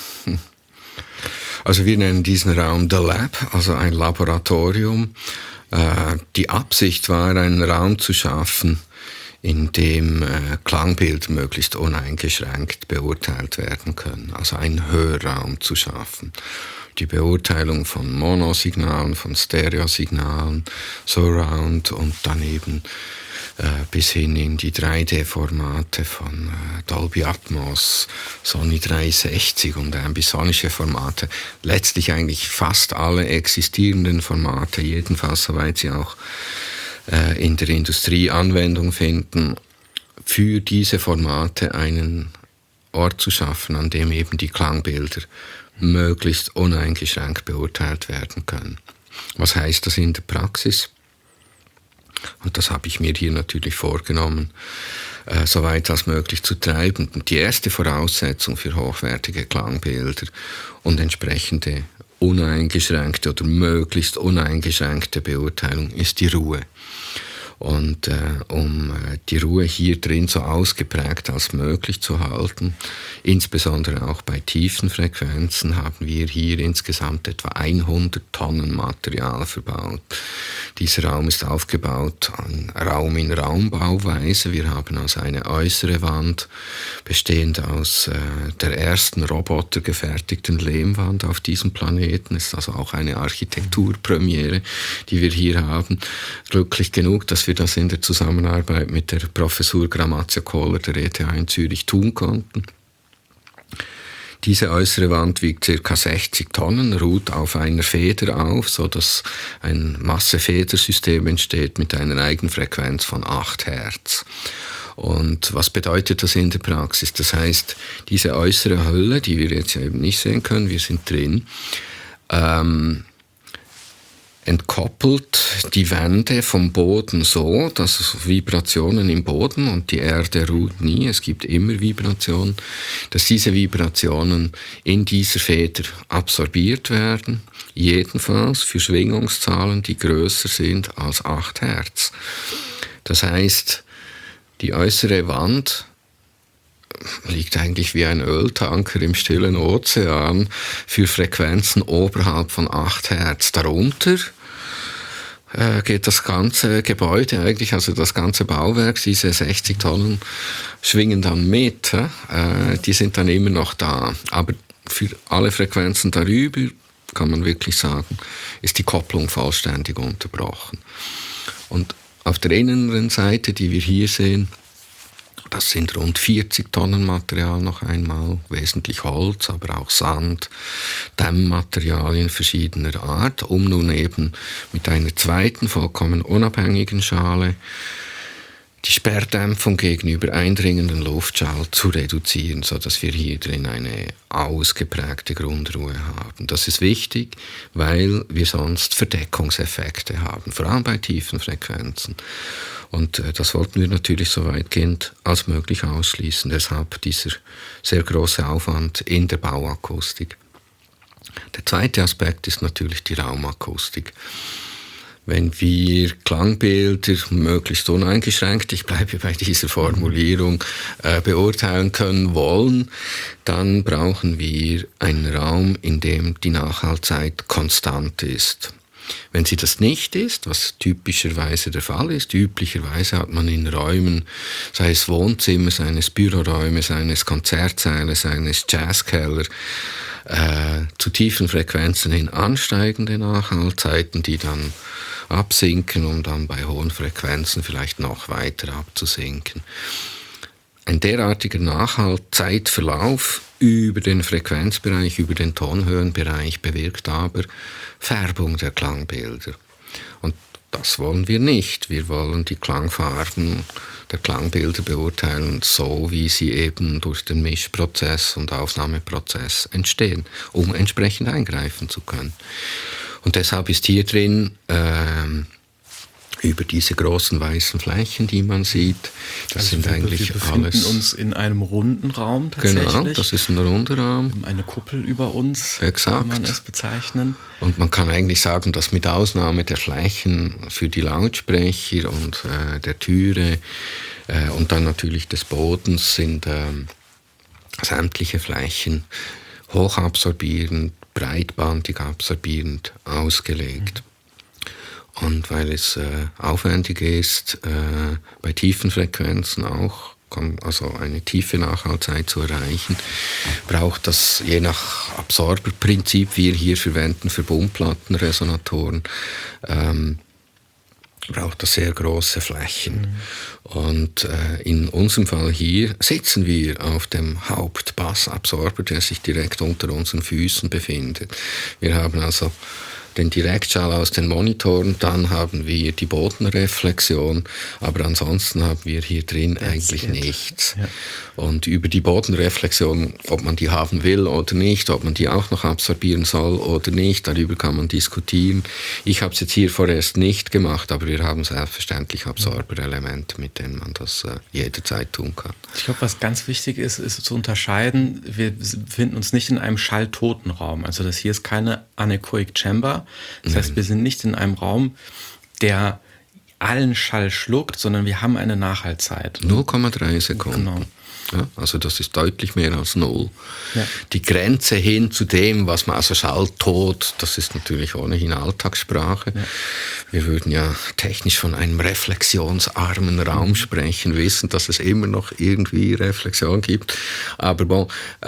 Also wir nennen diesen Raum The Lab, also ein Laboratorium. Die Absicht war, einen Raum zu schaffen, in dem Klangbilder möglichst uneingeschränkt beurteilt werden können. Also einen Hörraum zu schaffen. Die Beurteilung von Monosignalen, von Stereosignalen, Surround und daneben bis hin in die 3D-Formate von Dolby Atmos, Sony 360 und ambisonische Formate. Letztlich eigentlich fast alle existierenden Formate, jedenfalls soweit sie auch in der Industrie Anwendung finden, für diese Formate einen Ort zu schaffen, an dem eben die Klangbilder möglichst uneingeschränkt beurteilt werden können. Was heißt das in der Praxis? Und das habe ich mir hier natürlich vorgenommen, so weit als möglich zu treiben. Und die erste Voraussetzung für hochwertige Klangbilder und entsprechende uneingeschränkte oder möglichst uneingeschränkte Beurteilung ist die Ruhe. Und um die Ruhe hier drin so ausgeprägt als möglich zu halten, insbesondere auch bei tiefen Frequenzen, haben wir hier insgesamt etwa 100 Tonnen Material verbaut. Dieser Raum ist aufgebaut an Raum-in-Raum-Bauweise. Wir haben also eine äußere Wand, bestehend aus der ersten robotergefertigten Lehmwand auf diesem Planeten. Es ist also auch eine Architekturpremiere, die wir hier haben. Glücklich genug, dass wir das in der Zusammenarbeit mit der Professur Gramazia-Kohler der ETH in Zürich tun konnten. Diese äußere Wand wiegt ca. 60 Tonnen, ruht auf einer Feder auf, sodass ein Masse-Federsystem entsteht mit einer Eigenfrequenz von 8 Hertz. Und was bedeutet das in der Praxis? Das heißt, diese äußere Hülle, die wir jetzt eben nicht sehen können, wir sind drin, entkoppelt die Wände vom Boden so, dass es Vibrationen im Boden, und die Erde ruht nie, es gibt immer Vibrationen, dass diese Vibrationen in dieser Feder absorbiert werden, jedenfalls für Schwingungszahlen, die größer sind als 8 Hertz. Das heißt, die äußere Wand liegt eigentlich wie ein Öltanker im stillen Ozean für Frequenzen oberhalb von 8 Hertz. Darunter geht das ganze Gebäude eigentlich, also das ganze Bauwerk, diese 60 Tonnen schwingen dann mit. Die sind dann immer noch da. Aber für alle Frequenzen darüber, kann man wirklich sagen, ist die Kopplung vollständig unterbrochen. Und auf der inneren Seite, die wir hier sehen, das sind rund 40 Tonnen Material noch einmal, wesentlich Holz, aber auch Sand, Dämmmaterialien verschiedener Art, um nun eben mit einer zweiten, vollkommen unabhängigen Schale die Sperrdämpfung gegenüber eindringenden Luftschall zu reduzieren, sodass wir hier drin eine ausgeprägte Grundruhe haben. Das ist wichtig, weil wir sonst Verdeckungseffekte haben, vor allem bei tiefen Frequenzen. Und das wollten wir natürlich so weitgehend als möglich ausschließen. Deshalb dieser sehr große Aufwand in der Bauakustik. Der zweite Aspekt ist natürlich die Raumakustik. Wenn wir Klangbilder möglichst uneingeschränkt, ich bleibe bei dieser Formulierung, beurteilen können wollen, dann brauchen wir einen Raum, in dem die Nachhallzeit konstant ist. Wenn sie das nicht ist, was typischerweise der Fall ist, üblicherweise hat man in Räumen, sei es Wohnzimmer, seien es Büroräume, seien es Konzertsäle, seien es Jazzkeller, zu tiefen Frequenzen hin ansteigende Nachhallzeiten, die dann absinken, um dann bei hohen Frequenzen vielleicht noch weiter abzusinken. Ein derartiger Nachhallzeitverlauf über den Frequenzbereich, über den Tonhöhenbereich, bewirkt aber Färbung der Klangbilder. Und das wollen wir nicht. Wir wollen die Klangfarben der Klangbilder beurteilen, so wie sie eben durch den Mischprozess und Aufnahmeprozess entstehen, um entsprechend eingreifen zu können. Und deshalb ist hier drin über diese großen weißen Flächen, die man sieht, das sind eigentlich wir alles... befinden uns in einem runden Raum tatsächlich. Genau, das ist ein runder Raum. Eine Kuppel über uns, Exakt. kann man es bezeichnen. Und man kann eigentlich sagen, dass mit Ausnahme der Flächen für die Lautsprecher und der Türe und dann natürlich des Bodens sind sämtliche Flächen hochabsorbierend, breitbandig absorbierend ausgelegt. Und weil es aufwendig ist, bei tiefen Frequenzen auch, also eine tiefe Nachhaltzeit zu erreichen, braucht das je nach Absorberprinzip, wir hier verwenden für Buntplattenresonatoren, braucht das sehr große Flächen. Und in unserem Fall hier sitzen wir auf dem Hauptbassabsorber, der sich direkt unter unseren Füßen befindet. Wir haben also den Direktschall aus den Monitoren, dann haben wir die Bodenreflexion, aber ansonsten haben wir hier drin eigentlich nichts. Ja. Und über die Bodenreflexion, ob man die haben will oder nicht, ob man die auch noch absorbieren soll oder nicht, darüber kann man diskutieren. Ich habe es jetzt hier vorerst nicht gemacht, aber wir haben selbstverständlich Absorberelemente, mit denen man das jederzeit tun kann. Ich glaube, was ganz wichtig ist, ist zu unterscheiden, wir befinden uns nicht in einem schalltoten Raum. Also das hier ist keine Anechoic Chamber. Das heißt, wir sind nicht in einem Raum, der allen Schall schluckt, sondern wir haben eine Nachhaltzeit. 0,3 Sekunden. Genau. Ja, also das ist deutlich mehr als 0. Ja. Die Grenze hin zu dem, was man, also Schalltot, das ist natürlich ohnehin Alltagssprache. Ja. Wir würden ja technisch von einem reflexionsarmen Raum sprechen, wissen, dass es immer noch irgendwie Reflexion gibt. Aber bon,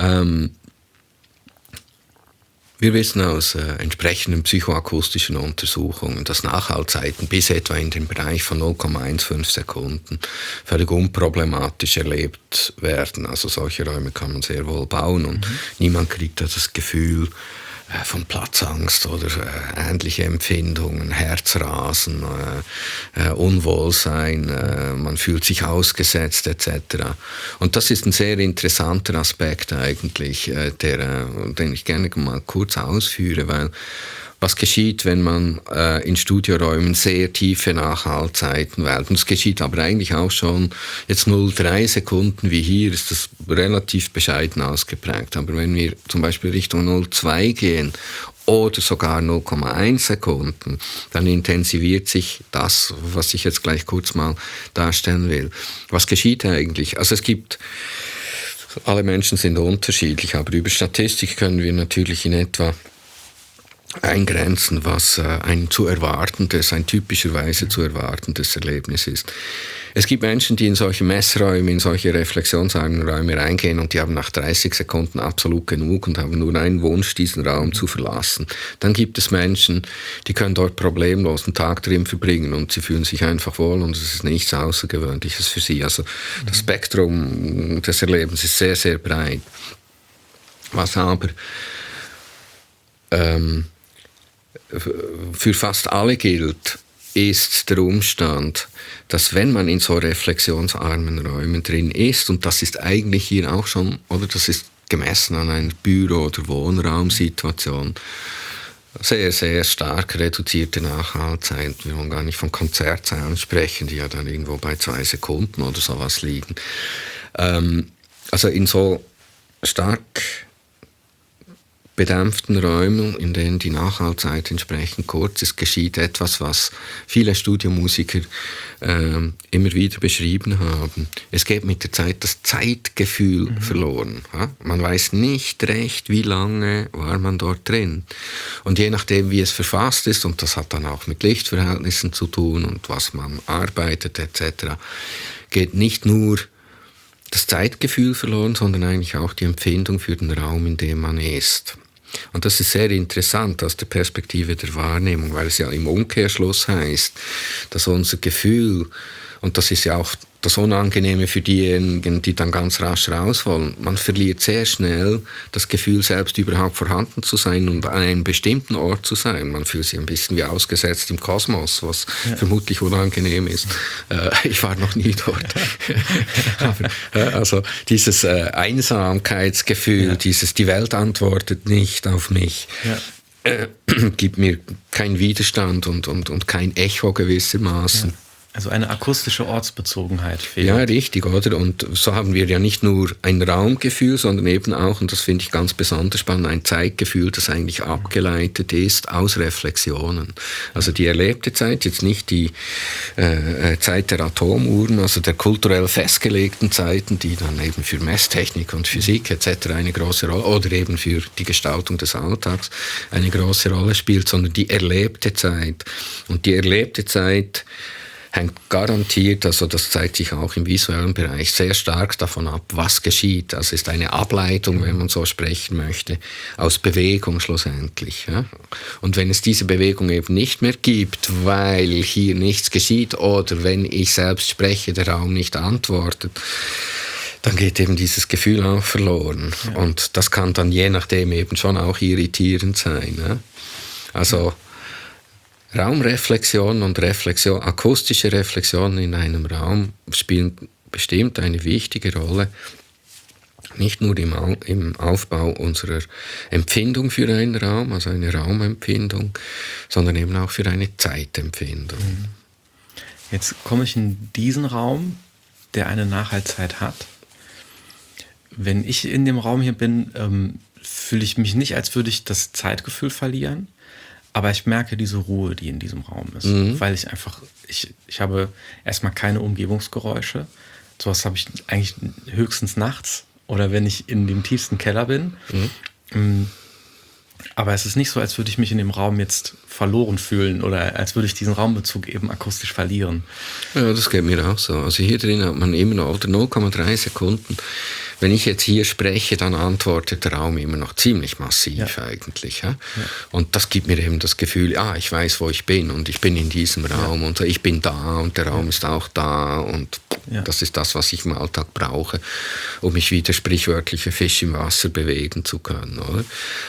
wir wissen aus entsprechenden psychoakustischen Untersuchungen, dass Nachhaltzeiten bis etwa in den Bereich von 0,15 Sekunden völlig unproblematisch erlebt werden. Also solche Räume kann man sehr wohl bauen und niemand kriegt da das Gefühl von Platzangst oder ähnliche Empfindungen, Herzrasen, Unwohlsein, man fühlt sich ausgesetzt etc. Und das ist ein sehr interessanter Aspekt eigentlich, den ich gerne mal kurz ausführe, weil was geschieht, wenn man in Studioräumen sehr tiefe Nachhaltzeiten wählt? Und es geschieht aber eigentlich auch schon jetzt 0,3 Sekunden wie hier, ist das relativ bescheiden ausgeprägt. Aber wenn wir zum Beispiel Richtung 0,2 gehen oder sogar 0,1 Sekunden, dann intensiviert sich das, was ich jetzt gleich kurz mal darstellen will. Was geschieht eigentlich? Also es gibt... Alle Menschen sind unterschiedlich, aber über Statistik können wir natürlich in etwa eingrenzen, was ein typischerweise zu erwartendes Erlebnis ist. Es gibt Menschen, die in solche Messräume, in solche reflexionsarmen Räume reingehen und die haben nach 30 Sekunden absolut genug und haben nur einen Wunsch, diesen Raum zu verlassen. Dann gibt es Menschen, die können dort problemlos einen Tag drin verbringen und sie fühlen sich einfach wohl und es ist nichts Außergewöhnliches für sie. Also das Spektrum des Erlebens ist sehr, sehr breit. Was aber für fast alle gilt, ist der Umstand, dass wenn man in so reflexionsarmen Räumen drin ist, und das ist eigentlich hier auch schon, oder das ist gemessen an einer Büro- oder Wohnraumsituation, sehr, sehr stark reduzierte Nachhaltzeit. Wir wollen gar nicht von Konzertzahlen sprechen, die ja dann irgendwo bei 2 Sekunden oder sowas liegen. Also in so stark bedämpften Räumen, in denen die Nachhaltzeit entsprechend kurz ist, geschieht etwas, was viele Studiomusiker immer wieder beschrieben haben. Es geht mit der Zeit das Zeitgefühl verloren. Ja? Man weiß nicht recht, wie lange war man dort drin. Und je nachdem, wie es verfasst ist, und das hat dann auch mit Lichtverhältnissen zu tun und was man arbeitet etc., geht nicht nur das Zeitgefühl verloren, sondern eigentlich auch die Empfindung für den Raum, in dem man ist. Und das ist sehr interessant aus der Perspektive der Wahrnehmung, weil es ja im Umkehrschluss heißt, dass unser Gefühl und das ist ja auch das Unangenehme für diejenigen, die dann ganz rasch raus wollen. Man verliert sehr schnell das Gefühl, selbst überhaupt vorhanden zu sein und an einem bestimmten Ort zu sein. Man fühlt sich ein bisschen wie ausgesetzt im Kosmos, was vermutlich unangenehm ist. Ich war noch nie dort. Aber, also dieses Einsamkeitsgefühl, dieses die Welt antwortet nicht auf mich, gibt mir keinen Widerstand und kein Echo gewissermaßen. Ja. Also eine akustische Ortsbezogenheit fehlt. Ja, richtig, oder? Und so haben wir ja nicht nur ein Raumgefühl, sondern eben auch, und das finde ich ganz besonders spannend, ein Zeitgefühl, das eigentlich abgeleitet ist aus Reflexionen. Also die erlebte Zeit, jetzt nicht die Zeit der Atomuhren, also der kulturell festgelegten Zeiten, die dann eben für Messtechnik und Physik etc. eine große Rolle, oder eben für die Gestaltung des Alltags eine große Rolle spielt, sondern die erlebte Zeit. Und die erlebte Zeit hängt garantiert, also das zeigt sich auch im visuellen Bereich, sehr stark davon ab, was geschieht. Das ist eine Ableitung, wenn man so sprechen möchte, aus Bewegung schlussendlich. Ja? Und wenn es diese Bewegung eben nicht mehr gibt, weil hier nichts geschieht oder wenn ich selbst spreche, der Raum nicht antwortet, dann geht eben dieses Gefühl auch verloren. Ja. Und das kann dann je nachdem eben schon auch irritierend sein. Ja? Also Raumreflexion und akustische Reflexion in einem Raum spielen bestimmt eine wichtige Rolle, nicht nur im Aufbau unserer Empfindung für einen Raum, also eine Raumempfindung, sondern eben auch für eine Zeitempfindung. Jetzt komme ich in diesen Raum, der eine Nachhaltzeit hat. Wenn ich in dem Raum hier bin, fühle ich mich nicht, als würde ich das Zeitgefühl verlieren. Aber ich merke diese Ruhe, die in diesem Raum ist, weil ich einfach, ich habe erstmal keine Umgebungsgeräusche. Sowas habe ich eigentlich höchstens nachts oder wenn ich in dem tiefsten Keller bin. Aber es ist nicht so, als würde ich mich in dem Raum jetzt verloren fühlen oder als würde ich diesen Raumbezug eben akustisch verlieren. Ja, das geht mir auch so. Also hier drin hat man immer noch 0,3 Sekunden. Wenn ich jetzt hier spreche, dann antwortet der Raum immer noch ziemlich massiv eigentlich. Ja? Und das gibt mir eben das Gefühl, ich weiß, wo ich bin und ich bin in diesem Raum und ich bin da und der Raum ist auch da und das ist das, was ich im Alltag brauche, um mich wie der sprichwörtliche Fisch im Wasser bewegen zu können. Oder?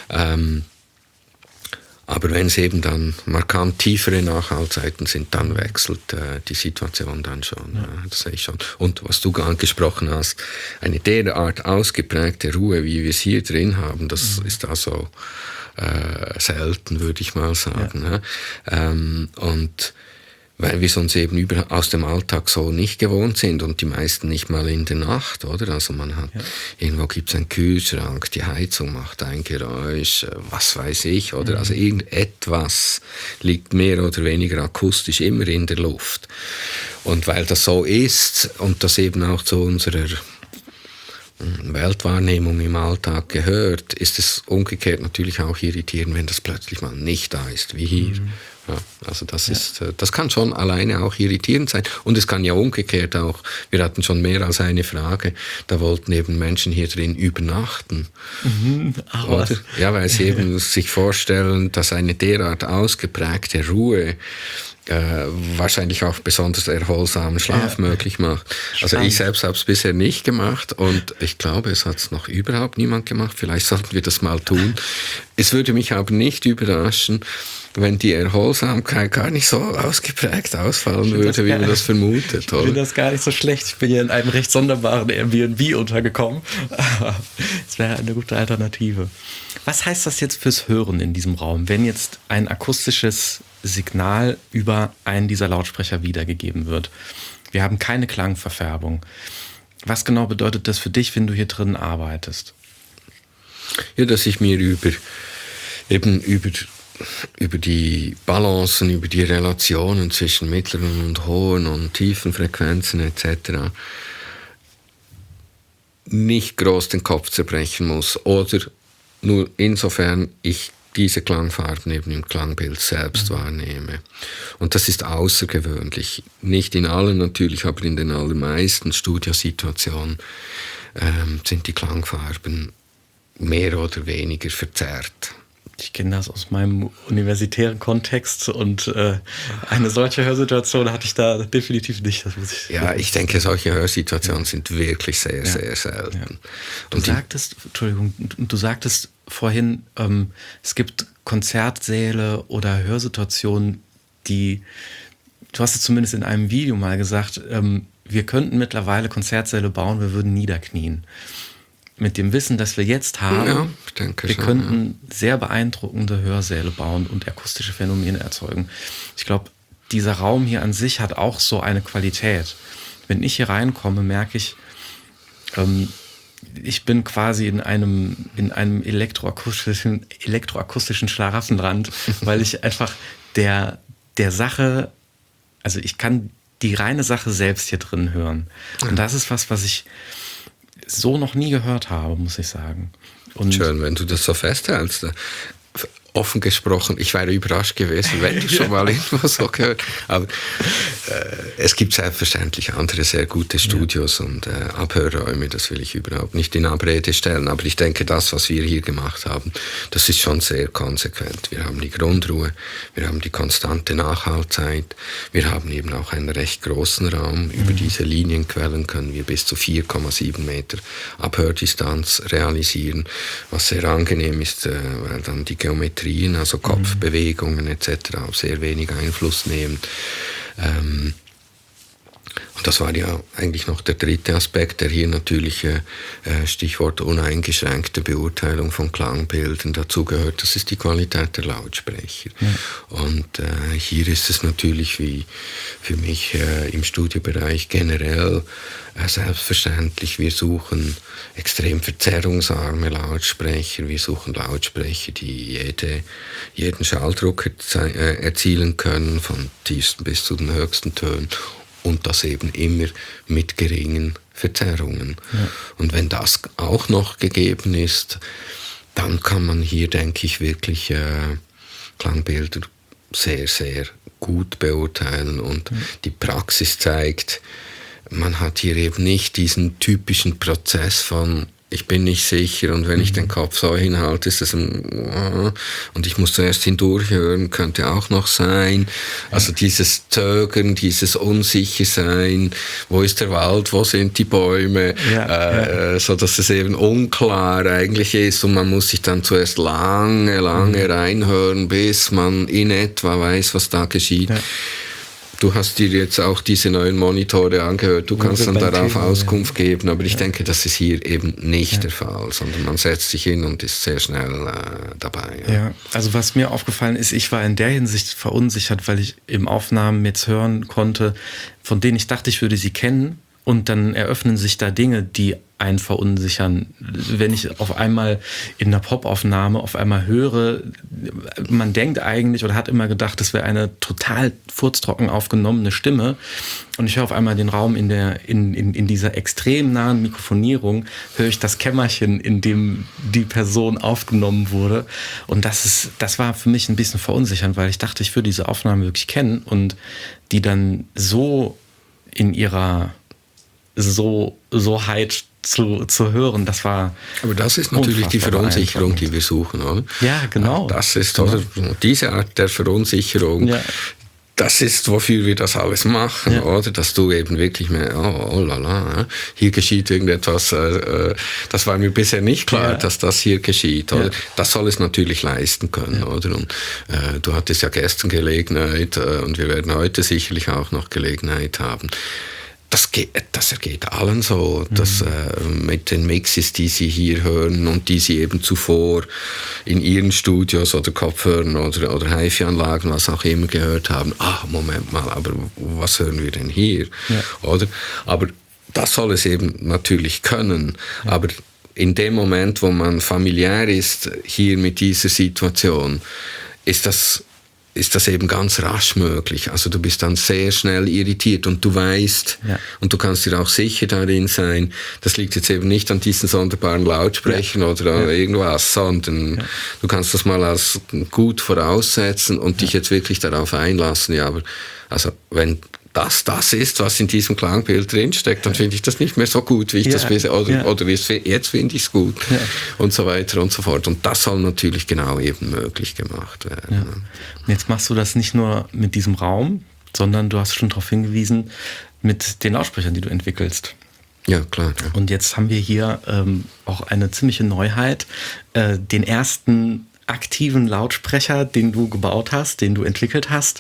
Aber wenn es eben dann markant tiefere Nachhaltzeiten sind, dann wechselt die Situation dann schon. Ja, das sehe ich schon. Und was du angesprochen hast, eine derart ausgeprägte Ruhe, wie wir es hier drin haben, das ist also selten, würde ich mal sagen. Ja. Und weil wir es uns eben aus dem Alltag so nicht gewohnt sind und die meisten nicht mal in der Nacht, oder? Also man hat, irgendwo gibt es einen Kühlschrank, die Heizung macht ein Geräusch, was weiß ich, oder? Also irgendetwas liegt mehr oder weniger akustisch immer in der Luft. Und weil das so ist und das eben auch zu unserer Weltwahrnehmung im Alltag gehört, ist es umgekehrt natürlich auch irritierend, wenn das plötzlich mal nicht da ist, wie hier. Ja, also das kann schon alleine auch irritierend sein. Und es kann ja umgekehrt auch, wir hatten schon mehr als eine Frage, da wollten eben Menschen hier drin übernachten. Oder? Ja, weil sie eben sich vorstellen, dass eine derart ausgeprägte Ruhe wahrscheinlich auch besonders erholsamen Schlaf möglich macht. Also ich selbst habe es bisher nicht gemacht und ich glaube, es hat es noch überhaupt niemand gemacht. Vielleicht sollten wir das mal tun. Es würde mich aber nicht überraschen, wenn die Erholsamkeit gar nicht so ausgeprägt ausfallen würde, wie man das vermutet. Ich finde das gar nicht so schlecht. Ich bin ja in einem recht sonderbaren Airbnb untergekommen. Das wäre eine gute Alternative. Was heißt das jetzt fürs Hören in diesem Raum, wenn jetzt ein akustisches Signal über einen dieser Lautsprecher wiedergegeben wird? Wir haben keine Klangverfärbung. Was genau bedeutet das für dich, wenn du hier drin arbeitest? Ja, dass ich mir über die Balancen, über die Relationen zwischen mittleren und hohen und tiefen Frequenzen etc. nicht groß den Kopf zerbrechen muss oder nur insofern ich diese Klangfarben eben im Klangbild selbst wahrnehme. Und das ist außergewöhnlich. Nicht in allen natürlich, aber in den allermeisten Studiosituationen sind die Klangfarben mehr oder weniger verzerrt. Ich kenne das aus meinem universitären Kontext und eine solche Hörsituation hatte ich da definitiv nicht. Das muss ich denke, solche Hörsituationen sind wirklich sehr, sehr selten. Ja. Du sagtest vorhin, es gibt Konzertsäle oder Hörsituationen, du hast es zumindest in einem Video mal gesagt, wir könnten mittlerweile Konzertsäle bauen, wir würden niederknien. Mit dem Wissen, das wir jetzt haben, ich denke wir schon, könnten sehr beeindruckende Hörsäle bauen und akustische Phänomene erzeugen. Ich glaube, dieser Raum hier an sich hat auch so eine Qualität. Wenn ich hier reinkomme, merke ich, ich bin quasi in einem elektroakustischen Schlaraffenland, weil ich einfach der Sache, also ich kann die reine Sache selbst hier drin hören. Und das ist was ich so noch nie gehört habe, muss ich sagen. Und schön, wenn du das so festhältst. Offen gesprochen, ich wäre überrascht gewesen, wenn du schon mal irgendwo so gehört. Aber es gibt selbstverständlich andere sehr gute Studios und Abhörräume, das will ich überhaupt nicht in Abrede stellen. Aber ich denke, das, was wir hier gemacht haben, das ist schon sehr konsequent. Wir haben die Grundruhe, wir haben die konstante Nachhaltzeit, wir haben eben auch einen recht großen Raum. Über diese Linienquellen können wir bis zu 4,7 Meter Abhördistanz realisieren, was sehr angenehm ist, weil dann die Geometrie, also Kopfbewegungen etc. auf sehr wenig Einfluss nehmen. Und das war ja eigentlich noch der dritte Aspekt, der hier natürlich, Stichwort uneingeschränkte Beurteilung von Klangbildern dazugehört. Das ist die Qualität der Lautsprecher. Ja. Und hier ist es natürlich wie für mich im Studiobereich generell selbstverständlich. Wir suchen extrem verzerrungsarme Lautsprecher. Wir suchen Lautsprecher, die jeden Schalldruck erzielen können, von tiefsten bis zu den höchsten Tönen. Und das eben immer mit geringen Verzerrungen. Ja. Und wenn das auch noch gegeben ist, dann kann man hier, denke ich, wirklich Klangbilder sehr, sehr gut beurteilen. Und die Praxis zeigt, man hat hier eben nicht diesen typischen Prozess von ich bin nicht sicher und wenn ich den Kopf so hinhalte, ist es und ich muss zuerst hindurchhören, könnte auch noch sein. Also dieses Zögern, dieses Unsichersein, wo ist der Wald, wo sind die Bäume, so dass es eben unklar eigentlich ist und man muss sich dann zuerst lange reinhören, bis man in etwa weiß, was da geschieht. Ja. Du hast dir jetzt auch diese neuen Monitore angehört, du kannst dann darauf Auskunft geben, aber ich denke, das ist hier eben nicht der Fall, sondern man setzt sich hin und ist sehr schnell dabei. Ja, also was mir aufgefallen ist, ich war in der Hinsicht verunsichert, weil ich im Aufnahmen jetzt hören konnte, von denen ich dachte, ich würde sie kennen und dann eröffnen sich da Dinge, die einen verunsichern. Wenn ich auf einmal in einer Popaufnahme auf einmal höre, man denkt eigentlich oder hat immer gedacht, das wäre eine total furztrocken aufgenommene Stimme und ich höre auf einmal den Raum in dieser extrem nahen Mikrofonierung, höre ich das Kämmerchen, in dem die Person aufgenommen wurde und das war für mich ein bisschen verunsichernd, weil ich dachte, ich würde diese Aufnahme wirklich kennen und die dann so in ihrer Soheit zu hören, das war. Aber das ist natürlich die Verunsicherung, die wir suchen, oder? Ja, genau. Das ist oder diese Art der Verunsicherung. Ja. Das ist, wofür wir das alles machen, oder? Dass du eben wirklich mehr, hier geschieht irgendetwas, das war mir bisher nicht klar, dass das hier geschieht, oder? Das soll es natürlich leisten können, oder? Und du hattest ja gestern Gelegenheit, und wir werden heute sicherlich auch noch Gelegenheit haben. Das ergeht allen so, dass mit den Mixes, die sie hier hören und die sie eben zuvor in ihren Studios oder Kopfhörern oder HiFi-Anlagen, was auch immer gehört haben, Moment mal, aber was hören wir denn hier? Ja. Oder? Aber das soll es eben natürlich können, aber in dem Moment, wo man familiär ist, hier mit dieser Situation, ist das eben ganz rasch möglich. Also du bist dann sehr schnell irritiert und du weißt und du kannst dir auch sicher darin sein, das liegt jetzt eben nicht an diesen sonderbaren Lautsprechern oder an irgendwas, sondern du kannst das mal als gut voraussetzen und dich jetzt wirklich darauf einlassen. Ja, aber also wenn das ist, was in diesem Klangbild drinsteckt, dann finde ich das nicht mehr so gut, wie ich das will, oder jetzt finde ich es gut und so weiter und so fort. Und das soll natürlich genau eben möglich gemacht werden. Ja. Jetzt machst du das nicht nur mit diesem Raum, sondern du hast schon darauf hingewiesen, mit den Lautsprechern, die du entwickelst. Ja, klar. Ja. Und jetzt haben wir hier auch eine ziemliche Neuheit, den ersten aktiven Lautsprecher, den du gebaut hast, den du entwickelt hast.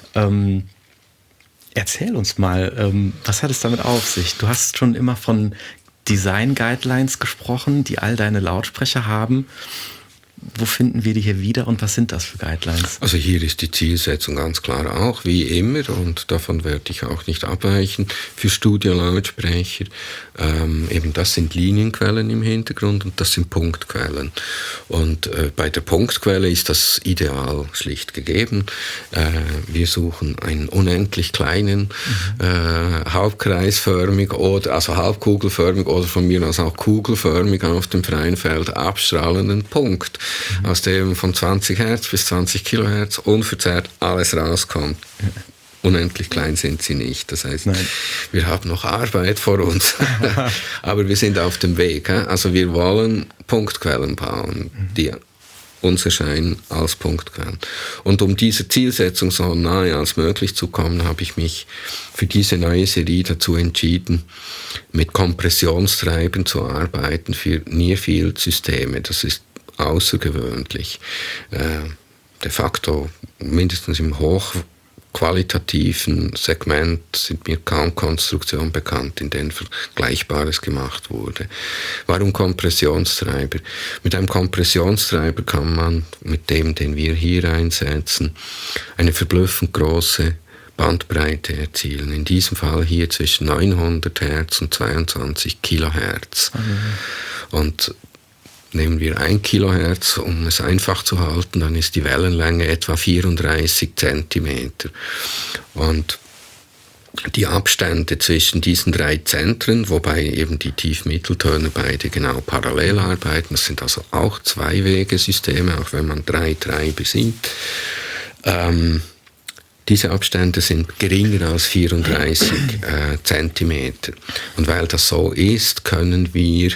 Erzähl uns mal, was hat es damit auf sich? Du hast schon immer von Design Guidelines gesprochen, die all deine Lautsprecher haben. Wo finden wir die hier wieder und was sind das für Guidelines? Also hier ist die Zielsetzung ganz klar auch, wie immer, und davon werde ich auch nicht abweichen, für Studio-Lautsprecher. Eben das sind Linienquellen im Hintergrund und das sind Punktquellen. Und bei der Punktquelle ist das Ideal schlicht gegeben. Wir suchen einen unendlich kleinen, halbkreisförmig oder also halbkugelförmig oder von mir aus auch kugelförmig auf dem freien Feld abstrahlenden Punkt, aus dem von 20 Hertz bis 20 Kilohertz unverzerrt alles rauskommt. Unendlich klein sind sie nicht. Das heißt, wir haben noch Arbeit vor uns, aber wir sind auf dem Weg. Also wir wollen Punktquellen bauen, die uns erscheinen als Punktquellen. Und um dieser Zielsetzung so nahe als möglich zu kommen, habe ich mich für diese neue Serie dazu entschieden, mit Kompressionstreibern zu arbeiten für Near-Field-Systeme. Das ist außergewöhnlich. De facto, mindestens im hochqualitativen Segment, sind mir kaum Konstruktionen bekannt, in denen Vergleichbares gemacht wurde. Warum Kompressionstreiber? Mit einem Kompressionstreiber kann man, mit dem, den wir hier einsetzen, eine verblüffend große Bandbreite erzielen. In diesem Fall hier zwischen 900 Hertz und 22 Kilohertz. Und nehmen wir 1 Kilohertz, um es einfach zu halten, dann ist die Wellenlänge etwa 34 Zentimeter. Und die Abstände zwischen diesen 3 Zentren, wobei eben die Tiefmitteltöne beide genau parallel arbeiten, das sind also auch Zwei-Wege-Systeme, auch wenn man 3 Treiber sieht, diese Abstände sind geringer als 34 Zentimeter. Und weil das so ist, können wir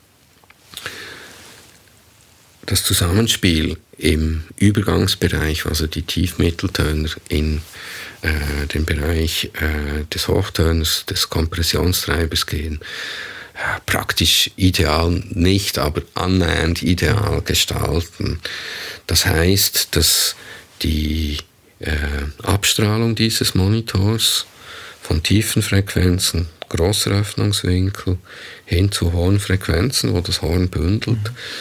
das Zusammenspiel im Übergangsbereich, also die Tiefmitteltöner in den Bereich des Hochtöners, des Kompressionstreibers gehen, praktisch ideal nicht, aber annähernd ideal gestalten. Das heißt, dass die Abstrahlung dieses Monitors von tiefen Frequenzen, großer Öffnungswinkel, hin zu hohen Frequenzen, wo das Horn bündelt,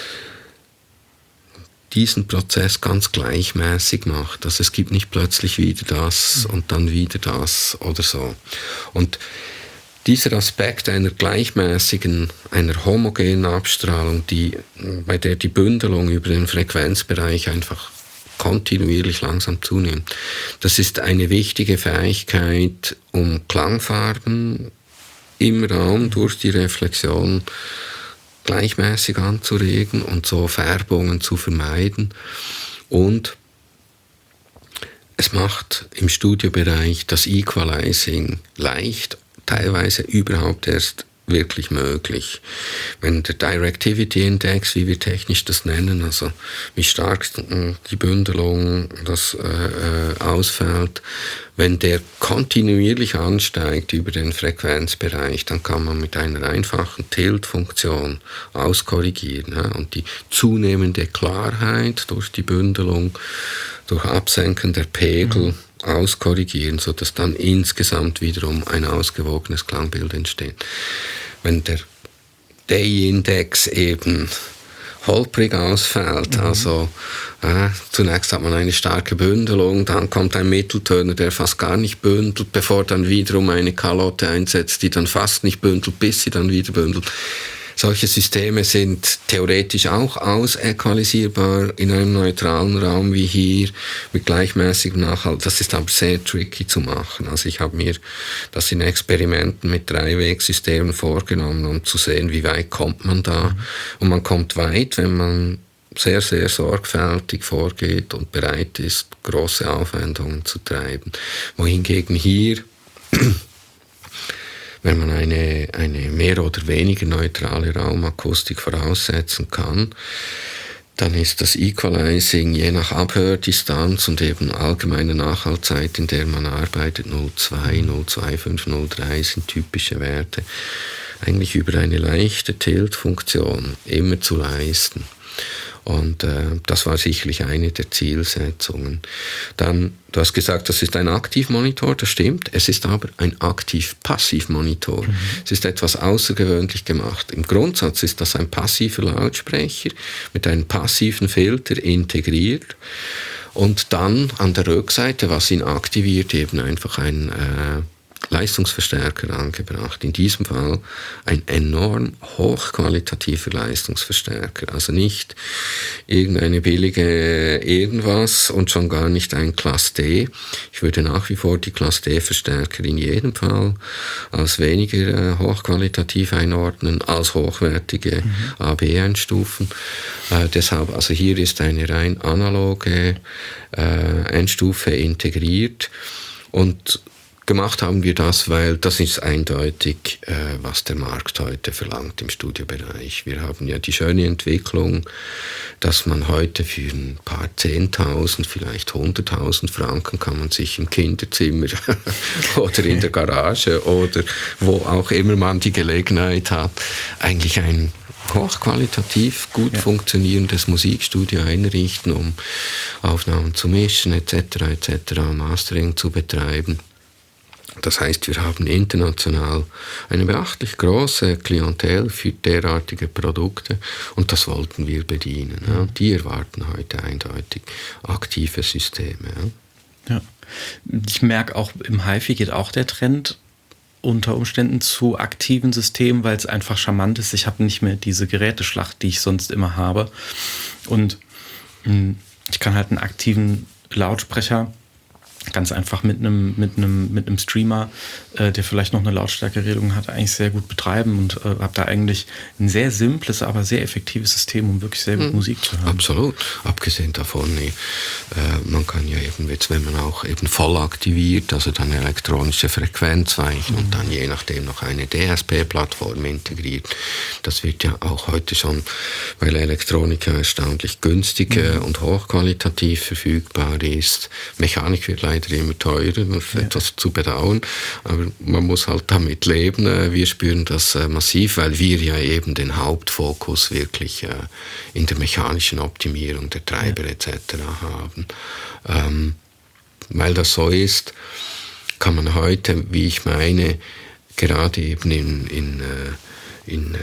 diesen Prozess ganz gleichmäßig macht. Also es gibt nicht plötzlich wieder das und dann wieder das oder so. Und dieser Aspekt einer gleichmäßigen, einer homogenen Abstrahlung, bei der die Bündelung über den Frequenzbereich einfach kontinuierlich langsam zunimmt, das ist eine wichtige Fähigkeit, um Klangfarben im Raum durch die Reflexion gleichmäßig anzuregen und so Färbungen zu vermeiden. Und es macht im Studiobereich das Equalizing leicht, teilweise überhaupt erst wirklich möglich. Wenn der Directivity Index, wie wir technisch das nennen, also wie stark die Bündelung das ausfällt, wenn der kontinuierlich ansteigt über den Frequenzbereich, dann kann man mit einer einfachen Tilt-Funktion auskorrigieren. Ja? Und die zunehmende Klarheit durch die Bündelung, durch Absenken der Pegel auskorrigieren, sodass dann insgesamt wiederum ein ausgewogenes Klangbild entsteht. Wenn der Day-Index eben holprig ausfällt, also zunächst hat man eine starke Bündelung, dann kommt ein Mitteltöner, der fast gar nicht bündelt, bevor dann wiederum eine Kalotte einsetzt, die dann fast nicht bündelt, bis sie dann wieder bündelt. Solche Systeme sind theoretisch auch ausequalisierbar in einem neutralen Raum wie hier mit gleichmäßigem Nachhalt. Das ist aber sehr tricky zu machen. Also ich habe mir das in Experimenten mit Dreiwegsystemen vorgenommen, um zu sehen, wie weit kommt man da. Und man kommt weit, wenn man sehr, sehr sorgfältig vorgeht und bereit ist, große Aufwendungen zu treiben. Wohingegen hier wenn man eine mehr oder weniger neutrale Raumakustik voraussetzen kann, dann ist das Equalizing je nach Abhördistanz und eben allgemeine Nachhaltzeit, in der man arbeitet, 0,2, 0,25, 0,3 sind typische Werte, eigentlich über eine leichte Tilt-Funktion immer zu leisten. Und das war sicherlich eine der Zielsetzungen. Dann, du hast gesagt, das ist ein Aktivmonitor, das stimmt. Es ist aber ein Aktiv-Passiv-Monitor. Es ist etwas außergewöhnlich gemacht. Im Grundsatz ist das ein passiver Lautsprecher mit einem passiven Filter integriert. Und dann an der Rückseite, was ihn aktiviert, eben einfach ein Leistungsverstärker angebracht. In diesem Fall ein enorm hochqualitativer Leistungsverstärker. Also nicht irgendeine billige irgendwas und schon gar nicht ein Class D. Ich würde nach wie vor die Class D-Verstärker in jedem Fall als weniger hochqualitativ einordnen, als hochwertige AB-Einstufen. Deshalb, also hier ist eine rein analoge Endstufe integriert und gemacht haben wir das, weil das ist eindeutig, was der Markt heute verlangt im Studiobereich. Wir haben ja die schöne Entwicklung, dass man heute für ein paar 10.000, vielleicht 100.000 Franken kann man sich im Kinderzimmer oder in der Garage oder wo auch immer man die Gelegenheit hat, eigentlich ein hochqualitativ gut funktionierendes Musikstudio einrichten, um Aufnahmen zu mischen etc., Mastering zu betreiben. Das heißt, wir haben international eine beachtlich große Klientel für derartige Produkte und das wollten wir bedienen. Ja. Die erwarten heute eindeutig aktive Systeme. Ja. Ich merke auch, im HiFi geht auch der Trend unter Umständen zu aktiven Systemen, weil es einfach charmant ist. Ich habe nicht mehr diese Geräteschlacht, die ich sonst immer habe. Und ich kann halt einen aktiven Lautsprecher ganz einfach mit einem Streamer, der vielleicht noch eine Lautstärkeregelung hat, eigentlich sehr gut betreiben und habe da eigentlich ein sehr simples, aber sehr effektives System, um wirklich sehr gut Musik zu hören. Absolut. Abgesehen davon, man kann ja eben jetzt, wenn man auch eben voll aktiviert, also dann elektronische Frequenzweichen und dann je nachdem noch eine DSP-Plattform integriert. Das wird ja auch heute schon, weil Elektronik ja erstaunlich günstig und hochqualitativ verfügbar ist. Mechanik wird leider immer teurer, das ist etwas zu bedauern, aber man muss halt damit leben. Wir spüren das massiv, weil wir ja eben den Hauptfokus wirklich in der mechanischen Optimierung der Treiber etc. haben. Weil das so ist, kann man heute, wie ich meine, gerade eben in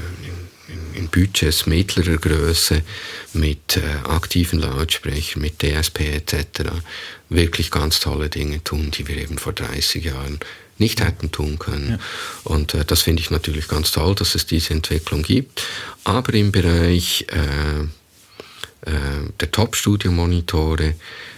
Budgets mittlerer Größe mit aktiven Lautsprechern, mit DSP etc. wirklich ganz tolle Dinge tun, die wir eben vor 30 Jahren nicht hätten tun können. Ja. Und das finde ich natürlich ganz toll, dass es diese Entwicklung gibt. Aber im Bereich der Top-Studio-Monitore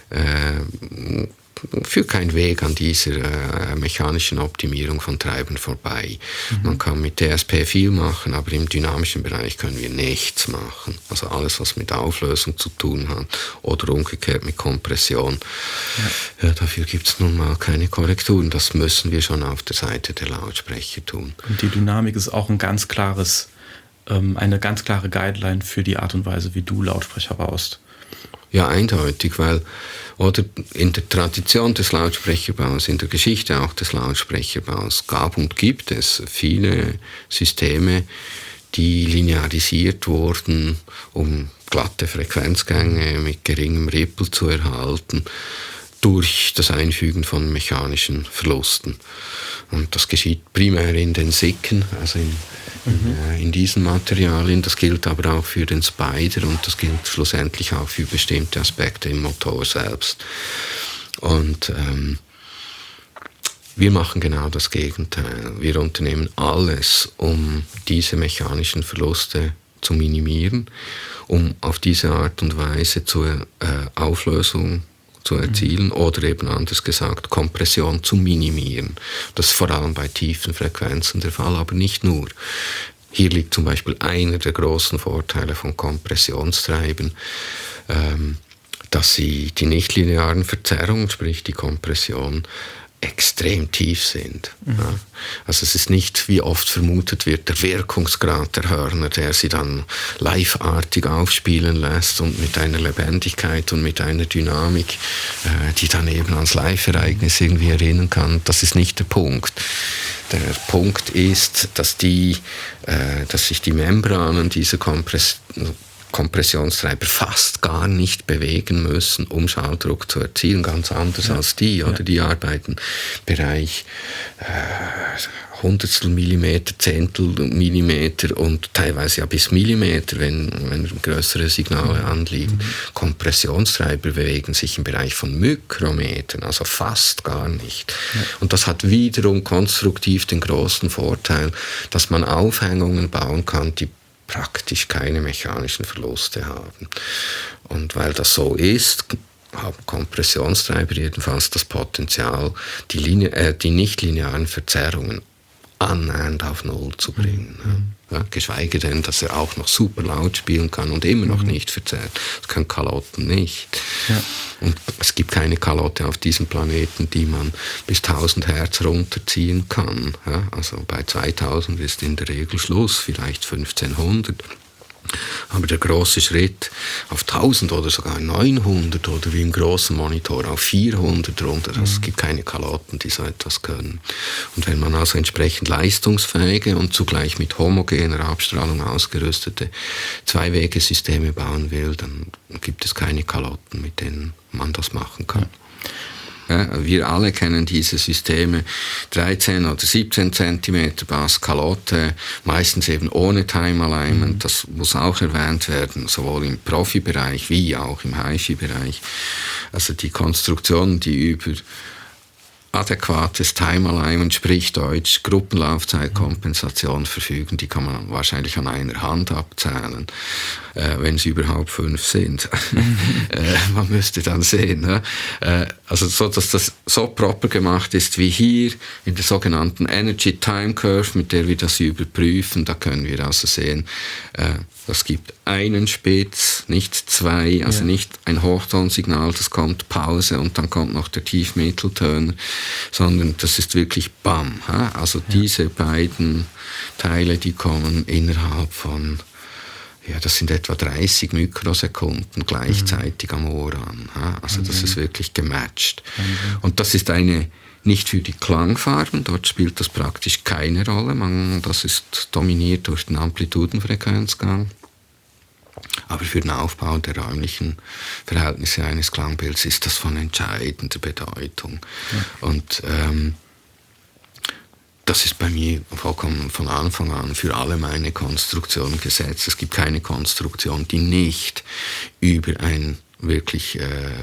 führt kein Weg an dieser mechanischen Optimierung von Treibern vorbei. Man kann mit DSP viel machen, aber im dynamischen Bereich können wir nichts machen. Also alles, was mit Auflösung zu tun hat oder umgekehrt mit Kompression. Ja, dafür gibt es nun mal keine Korrekturen. Das müssen wir schon auf der Seite der Lautsprecher tun. Und die Dynamik ist auch eine ganz klare Guideline für die Art und Weise, wie du Lautsprecher baust. Ja, eindeutig, weil oder in der Tradition des Lautsprecherbaus, in der Geschichte auch des Lautsprecherbaus gab und gibt es viele Systeme, die linearisiert wurden, um glatte Frequenzgänge mit geringem Ripple zu erhalten, durch das Einfügen von mechanischen Verlusten. Und das geschieht primär in den Sicken, also in diesen Materialien. Das gilt aber auch für den Spider und das gilt schlussendlich auch für bestimmte Aspekte im Motor selbst. Und wir machen genau das Gegenteil. Wir unternehmen alles, um diese mechanischen Verluste zu minimieren, um auf diese Art und Weise zur Auflösung zu erzielen oder eben anders gesagt, Kompression zu minimieren. Das ist vor allem bei tiefen Frequenzen der Fall, aber nicht nur. Hier liegt zum Beispiel einer der großen Vorteile von Kompressionstreibern, dass sie die nichtlinearen Verzerrungen, sprich die Kompression, extrem tief sind. Ja. Also es ist nicht, wie oft vermutet wird, der Wirkungsgrad der Hörner, der sie dann live-artig aufspielen lässt und mit einer Lebendigkeit und mit einer Dynamik, die dann eben ans Live-Ereignis irgendwie erinnern kann. Das ist nicht der Punkt. Der Punkt ist, dass sich die Membranen dieser Kompressionstreiber fast gar nicht bewegen müssen, um Schalldruck zu erzielen, ganz anders als die, oder die arbeiten im Bereich Hundertstel Millimeter, Zehntel Millimeter und teilweise ja bis Millimeter, wenn größere Signale anliegen. Kompressionstreiber bewegen sich im Bereich von Mikrometern, also fast gar nicht. Ja. Und das hat wiederum konstruktiv den großen Vorteil, dass man Aufhängungen bauen kann, die praktisch keine mechanischen Verluste haben. Und weil das so ist, haben Kompressionstreiber jedenfalls das Potenzial, die nichtlinearen Verzerrungen annähernd auf Null zu bringen. Ja, geschweige denn, dass er auch noch super laut spielen kann und immer noch nicht verzerrt. Das können Kalotten nicht. Ja. Und es gibt keine Kalotte auf diesem Planeten, die man bis 1000 Hertz runterziehen kann. Ja, also bei 2000 ist in der Regel Schluss, vielleicht 1500. Aber der große Schritt auf 1000 oder sogar 900 oder wie im großen Monitor auf 400 runter, es gibt keine Kalotten, die so etwas können. Und wenn man also entsprechend leistungsfähige und zugleich mit homogener Abstrahlung ausgerüstete Zwei-Wege-Systeme bauen will, dann gibt es keine Kalotten, mit denen man das machen kann. Ja, wir alle kennen diese Systeme, 13 oder 17 cm Bass, Kalotte, meistens eben ohne Time Alignment, das muss auch erwähnt werden, sowohl im Profibereich wie auch im HiFi-Bereich. Also die Konstruktionen, die über adäquates Time Alignment, sprich Deutsch, Gruppenlaufzeitkompensation verfügen, die kann man wahrscheinlich an einer Hand abzählen, wenn es überhaupt 5 sind. Man müsste dann sehen. Ne? Also so, dass das so proper gemacht ist wie hier in der sogenannten Energy Time Curve, mit der wir das überprüfen, da können wir also sehen, das gibt einen Spitz, nicht zwei, also nicht ein Hochtonsignal, das kommt Pause und dann kommt noch der Tiefmitteltöner, sondern das ist wirklich BAM. Also diese beiden Teile, die kommen innerhalb von, das sind etwa 30 Mikrosekunden gleichzeitig am Ohr an. Also das ist wirklich gematcht. Und das ist nicht für die Klangfarben, dort spielt das praktisch keine Rolle. Das ist dominiert durch den Amplitudenfrequenzgang. Aber für den Aufbau der räumlichen Verhältnisse eines Klangbilds ist das von entscheidender Bedeutung. Ja. Und das ist bei mir vollkommen von Anfang an für alle meine Konstruktionen gesetzt. Es gibt keine Konstruktion, die nicht über ein wirklich,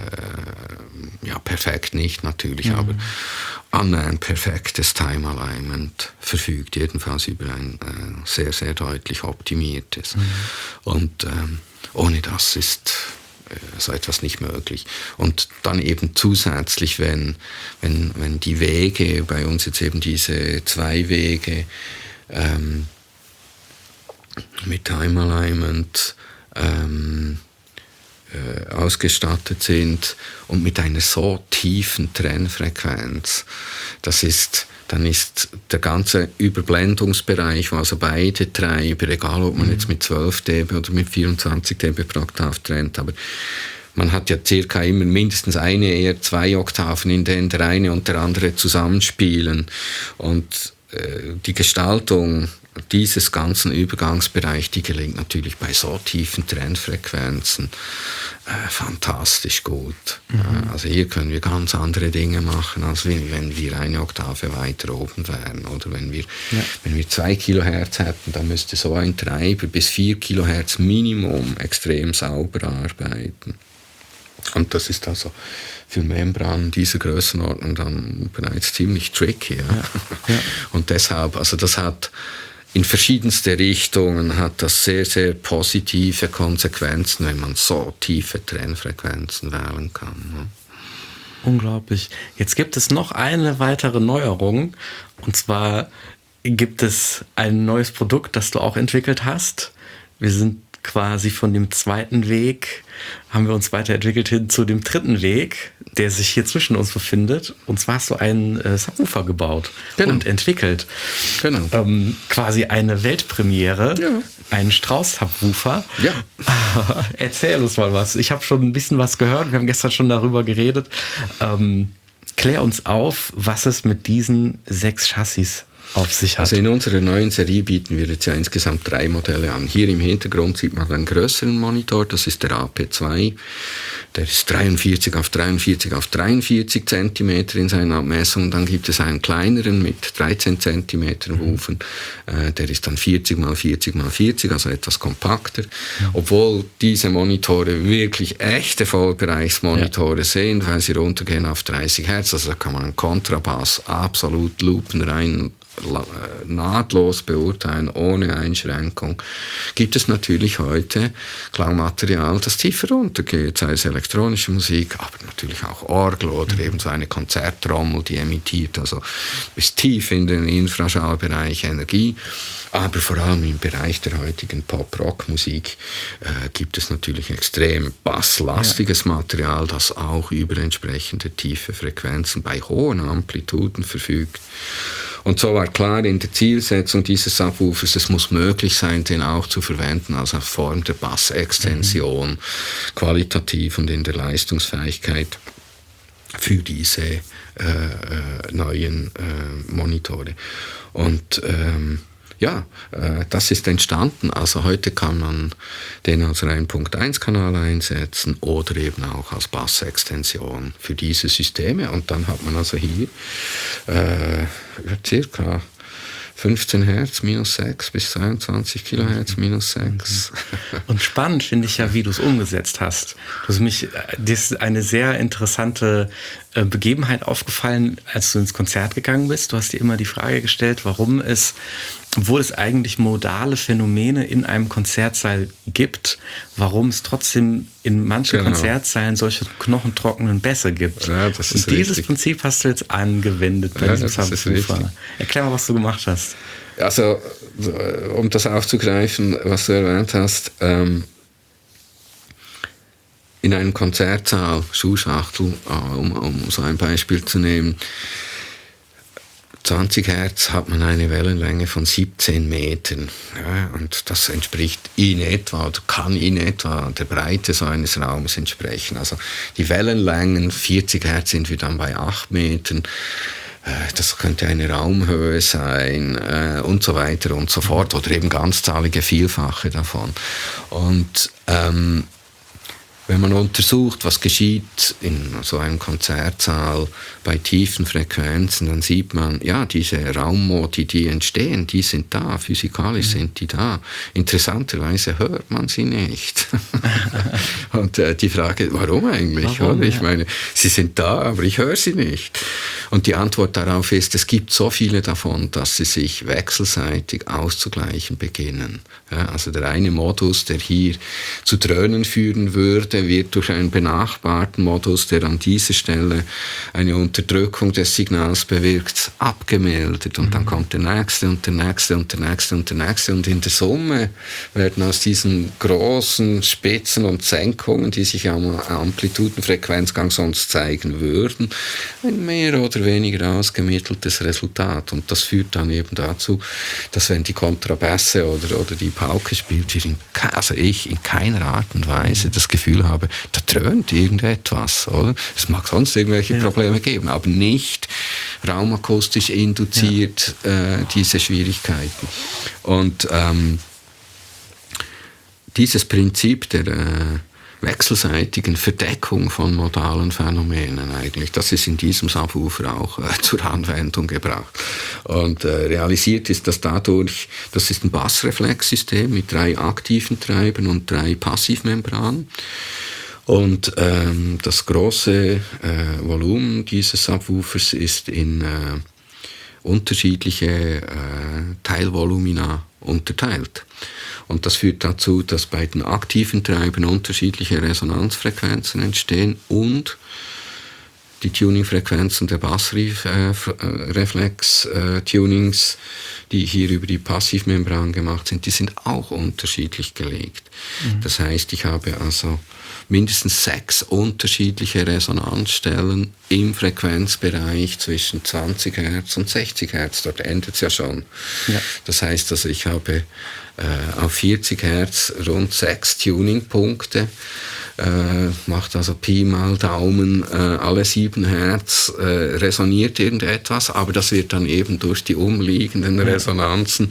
perfekt nicht natürlich, aber annähernd perfektes Time Alignment verfügt, jedenfalls über ein sehr, sehr deutlich optimiertes. Und ohne das ist so etwas nicht möglich. Und dann eben zusätzlich, wenn die Wege, bei uns jetzt eben diese 2 Wege mit Time Alignment ausgestattet sind und mit einer so tiefen Trennfrequenz, dann ist der ganze Überblendungsbereich, wo also beide Treiber, egal ob man jetzt mit 12 dB oder mit 24 dB pro Oktav trennt, aber man hat ja circa immer mindestens eher 2 Oktaven, in denen der eine und der andere zusammenspielen. Und die Gestaltung dieses ganzen Übergangsbereich, die gelingt natürlich bei so tiefen Trennfrequenzen fantastisch gut. Also hier können wir ganz andere Dinge machen, als wenn wir eine Oktave weiter oben wären. Oder wenn wir 2 Kilohertz hätten, dann müsste so ein Treiber bis 4 Kilohertz Minimum extrem sauber arbeiten. Und das ist also für Membranen dieser Größenordnung dann bereits ziemlich tricky. Ja. Und deshalb, also das hat in verschiedenste Richtungen hat das sehr, sehr positive Konsequenzen, wenn man so tiefe Trennfrequenzen wählen kann. Ne? Unglaublich. Jetzt gibt es noch eine weitere Neuerung. Und zwar gibt es ein neues Produkt, das du auch entwickelt hast. Wir sind quasi von dem zweiten Weg haben wir uns weiterentwickelt hin zu dem dritten Weg, der sich hier zwischen uns befindet. Und zwar hast du einen Subwoofer gebaut und entwickelt. Genau. Quasi eine Weltpremiere, Ja. einen Strauß-Subwoofer. Ja. Erzähl uns mal was. Ich habe schon ein bisschen was gehört. Wir haben gestern schon darüber geredet. Klär uns auf, was es mit diesen 6 Chassis auf sich hat. Also in unserer neuen Serie bieten wir jetzt ja insgesamt 3 Modelle an. Hier im Hintergrund sieht man einen größeren Monitor, das ist der AP2. Der ist 43 auf 43 auf 43 cm in seiner Abmessung. Dann gibt es einen kleineren mit 13 cm Woofen. Der ist dann 40 x 40 x 40, also etwas kompakter. Obwohl diese Monitore wirklich echte Vollbereichsmonitore sind, weil sie runtergehen auf 30 Hertz. Also da kann man einen Kontrabass absolut lupenrein nahtlos beurteilen, ohne Einschränkung, gibt es natürlich heute Klangmaterial, das tiefer runtergeht, sei es elektronische Musik, aber natürlich auch Orgel oder eben so eine Konzerttrommel, die emittiert also bis tief in den Infraschallbereich Energie. Aber vor allem im Bereich der heutigen Pop-Rock-Musik gibt es natürlich extrem basslastiges Material, das auch über entsprechende tiefe Frequenzen bei hohen Amplituden verfügt. Und so war klar in der Zielsetzung dieses Subwoofers, es muss möglich sein, den auch zu verwenden als eine Form der Bassextension, qualitativ und in der Leistungsfähigkeit für diese neuen Monitore. Und das ist entstanden. Also heute kann man den als 1.1-Kanal einsetzen oder eben auch als Bassextension für diese Systeme. Und dann hat man also hier circa 15 Hertz minus 6 bis 22 Kilohertz minus 6. Und spannend finde ich ja, wie du es umgesetzt hast. Das ist eine sehr interessante Begebenheit aufgefallen, als du ins Konzert gegangen bist. Du hast dir immer die Frage gestellt, obwohl es eigentlich modale Phänomene in einem Konzertsaal gibt, warum es trotzdem in manchen Konzertsälen solche knochentrockenen Bässe gibt. Ja, das ist und dieses richtig. Prinzip hast du jetzt angewendet bei diesem Subwoofer. Erklär mal, was du gemacht hast. Also, um das aufzugreifen, was du erwähnt hast, in einem Konzertsaal, Schuhschachtel, um so ein Beispiel zu nehmen, 20 Hertz hat man eine Wellenlänge von 17 Metern. Ja, und das entspricht in etwa, oder kann in etwa der Breite so eines Raumes entsprechen. Also die Wellenlängen, 40 Hertz sind wir dann bei 8 Metern. Das könnte eine Raumhöhe sein und so weiter und so fort. Oder eben ganzzahlige Vielfache davon. Und wenn man untersucht, was geschieht in so einem Konzertsaal bei tiefen Frequenzen, dann sieht man, ja, diese Raummodi, die entstehen, die sind da, physikalisch sind die da. Interessanterweise hört man sie nicht. Und die Frage, warum eigentlich? Warum, ich meine, sie sind da, aber ich höre sie nicht. Und die Antwort darauf ist, es gibt so viele davon, dass sie sich wechselseitig auszugleichen beginnen. Ja, also der eine Modus, der hier zu Dröhnen führen würde, wird durch einen benachbarten Modus, der an dieser Stelle eine Unterdrückung des Signals bewirkt, abgemeldet. Und dann kommt der nächste und der nächste und der nächste und der nächste. Und in der Summe werden aus diesen großen Spitzen und Senkungen, die sich am Amplitudenfrequenzgang sonst zeigen würden, ein mehr oder weniger ausgemitteltes Resultat. Und das führt dann eben dazu, dass wenn die Kontrabässe oder die Pauke spielt, ich in keiner Art und Weise das Gefühl habe, da dröhnt irgendetwas, oder? Es mag sonst irgendwelche Probleme geben, aber nicht raumakustisch induziert diese Schwierigkeiten. Und dieses Prinzip der wechselseitigen Verdeckung von modalen Phänomenen eigentlich, das ist in diesem Subwoofer auch zur Anwendung gebracht. Und realisiert ist das dadurch, das ist ein Bassreflexsystem mit 3 aktiven Treibern und 3 Passivmembranen. Und das große Volumen dieses Subwoofers ist in unterschiedliche Teilvolumina unterteilt. Und das führt dazu, dass bei den aktiven Treibern unterschiedliche Resonanzfrequenzen entstehen und die Tuningfrequenzen der Bassreflex-Tunings die hier über die Passivmembran gemacht sind, die sind auch unterschiedlich gelegt. Das heißt, ich habe also mindestens 6 unterschiedliche Resonanzstellen im Frequenzbereich zwischen 20 Hertz und 60 Hertz. Dort endet es ja schon. Ja. Das heißt, also ich habe auf 40 Hertz rund 6 Tuningpunkte. Macht also Pi mal Daumen, alle 7 Hertz resoniert irgendetwas, aber das wird dann eben durch die umliegenden Resonanzen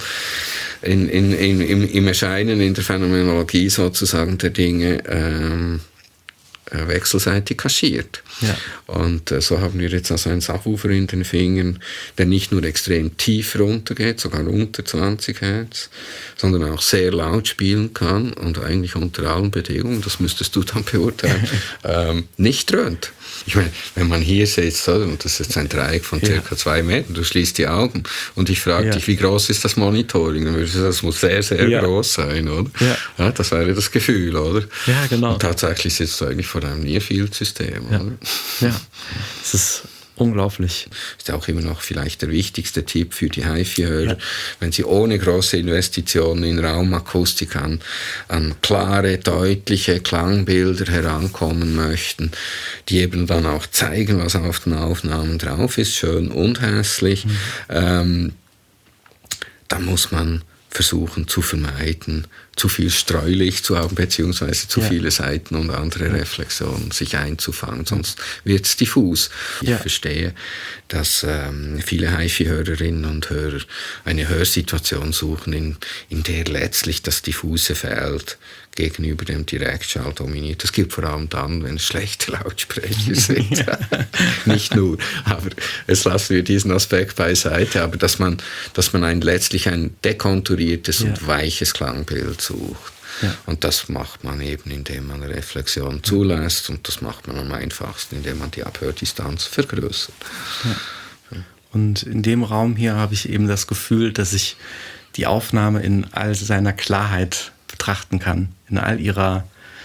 im Erscheinen, in der Phänomenologie sozusagen der Dinge wechselseitig kaschiert. Ja. Und so haben wir jetzt also einen Subwoofer in den Fingern, der nicht nur extrem tief runtergeht, sogar unter 20 Hertz, sondern auch sehr laut spielen kann und eigentlich unter allen Bedingungen, das müsstest du dann beurteilen, nicht dröhnt. Ich meine, wenn man hier sitzt, und das ist ein Dreieck von ca. 2 Metern, du schließt die Augen und ich frage dich, wie groß ist das Monitoring? Dann würdest du sagen, das muss sehr, sehr groß sein, oder? Ja. Ja, das wäre das Gefühl, oder? Ja, genau. Und tatsächlich sitzt du eigentlich vor einem Near-Field-System, oder? Ja, das ist unglaublich. Ist auch immer noch vielleicht der wichtigste Tipp für die HiFi-Hörer, wenn sie ohne große Investitionen in Raumakustik an klare, deutliche Klangbilder herankommen möchten, die eben dann auch zeigen, was auf den Aufnahmen drauf ist, schön und hässlich, dann muss man versuchen zu vermeiden, zu viel Streulicht zu haben, beziehungsweise zu viele Seiten und andere Reflexionen sich einzufangen, sonst wird es diffus. Ich verstehe, dass viele HiFi-Hörerinnen und Hörer eine Hörsituation suchen, in der letztlich das diffuse Feld gegenüber dem Direktschall dominiert. Das gilt vor allem dann, wenn es schlechte Lautsprecher sind. Nicht nur, aber jetzt lassen wir diesen Aspekt beiseite, aber dass man letztlich ein dekonturiertes und weiches Klangbild sucht. Ja. Und das macht man eben, indem man Reflexion zulässt, und das macht man am einfachsten, indem man die Abhördistanz vergrößert. Ja. Und in dem Raum hier habe ich eben das Gefühl, dass ich die Aufnahme in all seiner Klarheit betrachten kann, in all ihrer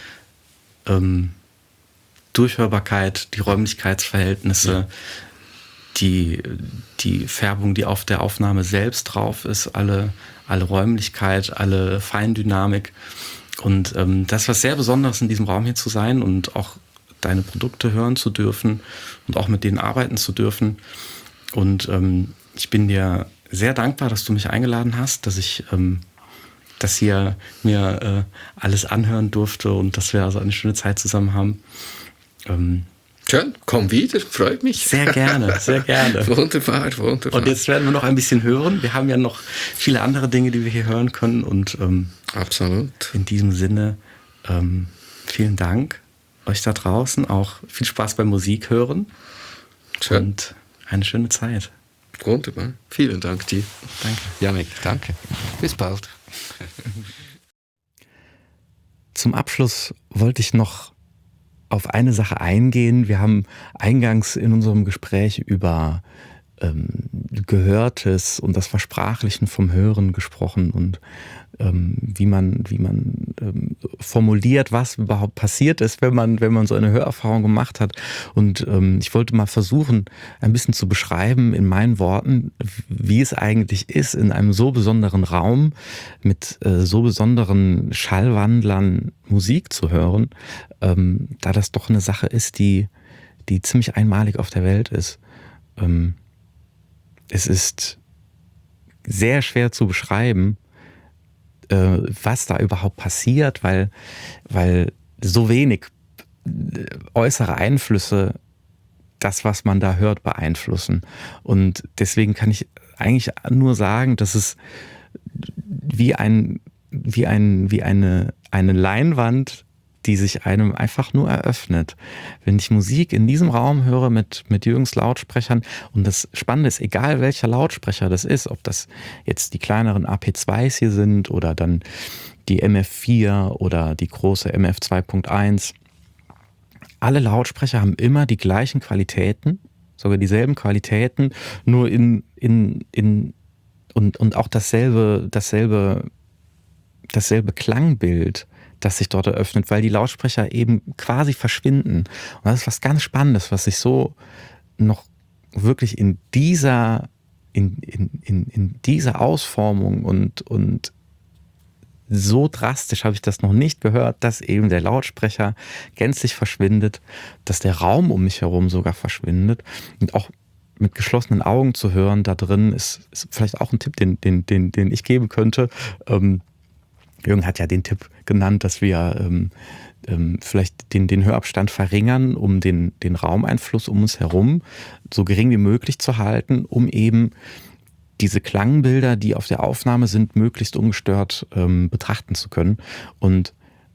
Durchhörbarkeit, die Räumlichkeitsverhältnisse, die Färbung, die auf der Aufnahme selbst drauf ist, alle Räumlichkeit, alle Feindynamik. Und das was sehr Besonderes in diesem Raum hier zu sein und auch deine Produkte hören zu dürfen und auch mit denen arbeiten zu dürfen. Und ich bin dir sehr dankbar, dass du mich eingeladen hast, dass ich das hier mir alles anhören durfte und dass wir also eine schöne Zeit zusammen haben. Schön, komm wieder, freut mich. Sehr gerne, sehr gerne. Wunderbar. Und jetzt werden wir noch ein bisschen hören. Wir haben ja noch viele andere Dinge, die wir hier hören können. Und absolut. In diesem Sinne, vielen Dank euch da draußen. Auch viel Spaß beim Musik hören. Schön. Und eine schöne Zeit. Wunderbar. Vielen Dank dir. Danke. Jannik, danke. Bis bald. Zum Abschluss wollte ich noch auf eine Sache eingehen. Wir haben eingangs in unserem Gespräch über Gehörtes und das Versprachlichen vom Hören gesprochen und wie man formuliert, was überhaupt passiert ist, wenn man so eine Hörerfahrung gemacht hat. Und ich wollte mal versuchen, ein bisschen zu beschreiben in meinen Worten, wie es eigentlich ist, in einem so besonderen Raum mit so besonderen Schallwandlern Musik zu hören, da das doch eine Sache ist, die ziemlich einmalig auf der Welt ist. Es ist sehr schwer zu beschreiben, was da überhaupt passiert, weil so wenig äußere Einflüsse das, was man da hört, beeinflussen. Und deswegen kann ich eigentlich nur sagen, dass es wie eine Leinwand, die sich einem einfach nur eröffnet. Wenn ich Musik in diesem Raum höre mit Jürgens Lautsprechern, und das Spannende ist, egal welcher Lautsprecher das ist, ob das jetzt die kleineren AP2s hier sind oder dann die MF4 oder die große MF 2.1, alle Lautsprecher haben immer die gleichen Qualitäten, sogar dieselben Qualitäten, nur und auch dasselbe Klangbild, das sich dort eröffnet, weil die Lautsprecher eben quasi verschwinden. Und das ist was ganz Spannendes, was ich so noch wirklich in dieser in dieser Ausformung und so drastisch habe ich das noch nicht gehört, dass eben der Lautsprecher gänzlich verschwindet, dass der Raum um mich herum sogar verschwindet und auch mit geschlossenen Augen zu hören da drin ist vielleicht auch ein Tipp, den ich geben könnte. Jürgen hat ja den Tipp genannt, dass wir vielleicht den Hörabstand verringern, um den Raumeinfluss um uns herum so gering wie möglich zu halten, um eben diese Klangbilder, die auf der Aufnahme sind, möglichst ungestört betrachten zu können. Und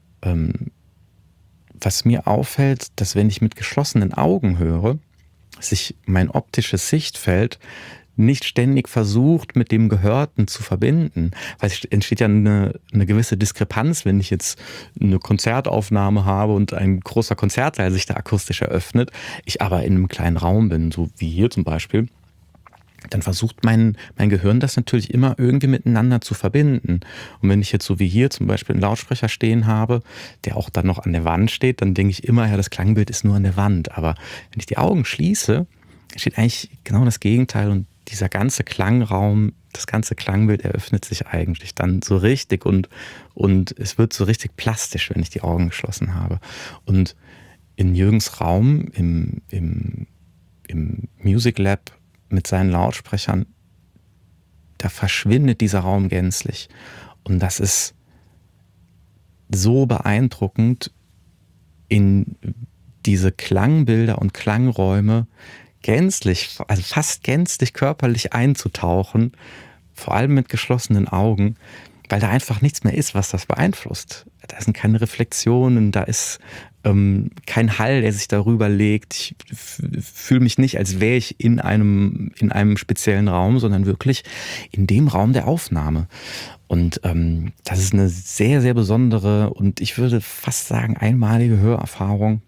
was mir auffällt, dass wenn ich mit geschlossenen Augen höre, sich mein optisches Sichtfeld nicht ständig versucht, mit dem Gehörten zu verbinden. Weil es entsteht ja eine gewisse Diskrepanz, wenn ich jetzt eine Konzertaufnahme habe und ein großer Konzertsaal sich da akustisch eröffnet, ich aber in einem kleinen Raum bin, so wie hier zum Beispiel, dann versucht mein Gehirn das natürlich immer irgendwie miteinander zu verbinden. Und wenn ich jetzt so wie hier zum Beispiel einen Lautsprecher stehen habe, der auch dann noch an der Wand steht, dann denke ich immer, ja, das Klangbild ist nur an der Wand. Aber wenn ich die Augen schließe, entsteht eigentlich genau das Gegenteil und dieser ganze Klangraum, das ganze Klangbild eröffnet sich eigentlich dann so richtig und es wird so richtig plastisch, wenn ich die Augen geschlossen habe. Und in Jürgens Raum, im Music Lab mit seinen Lautsprechern, da verschwindet dieser Raum gänzlich. Und das ist so beeindruckend, in diese Klangbilder und Klangräume gänzlich, also fast gänzlich körperlich einzutauchen, vor allem mit geschlossenen Augen, weil da einfach nichts mehr ist, was das beeinflusst. Da sind keine Reflexionen, da ist kein Hall, der sich darüber legt. Ich fühle mich nicht, als wäre ich in einem speziellen Raum, sondern wirklich in dem Raum der Aufnahme. Und das ist eine sehr, sehr besondere und ich würde fast sagen einmalige Hörerfahrung,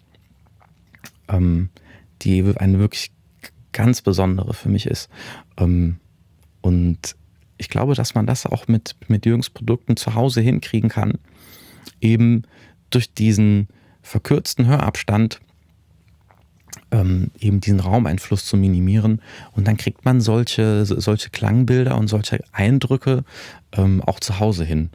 die eine wirklich ganz besondere für mich ist. Und ich glaube, dass man das auch mit Jürgens Produkten zu Hause hinkriegen kann, eben durch diesen verkürzten Hörabstand eben diesen Raumeinfluss zu minimieren. Und dann kriegt man solche Klangbilder und solche Eindrücke auch zu Hause hin.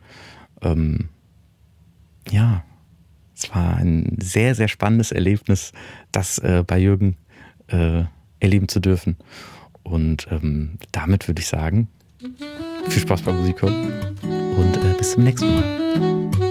Ja, es war ein sehr, sehr spannendes Erlebnis, das bei Jürgen erleben zu dürfen. Und damit würde ich sagen, viel Spaß beim Musik hören und bis zum nächsten Mal.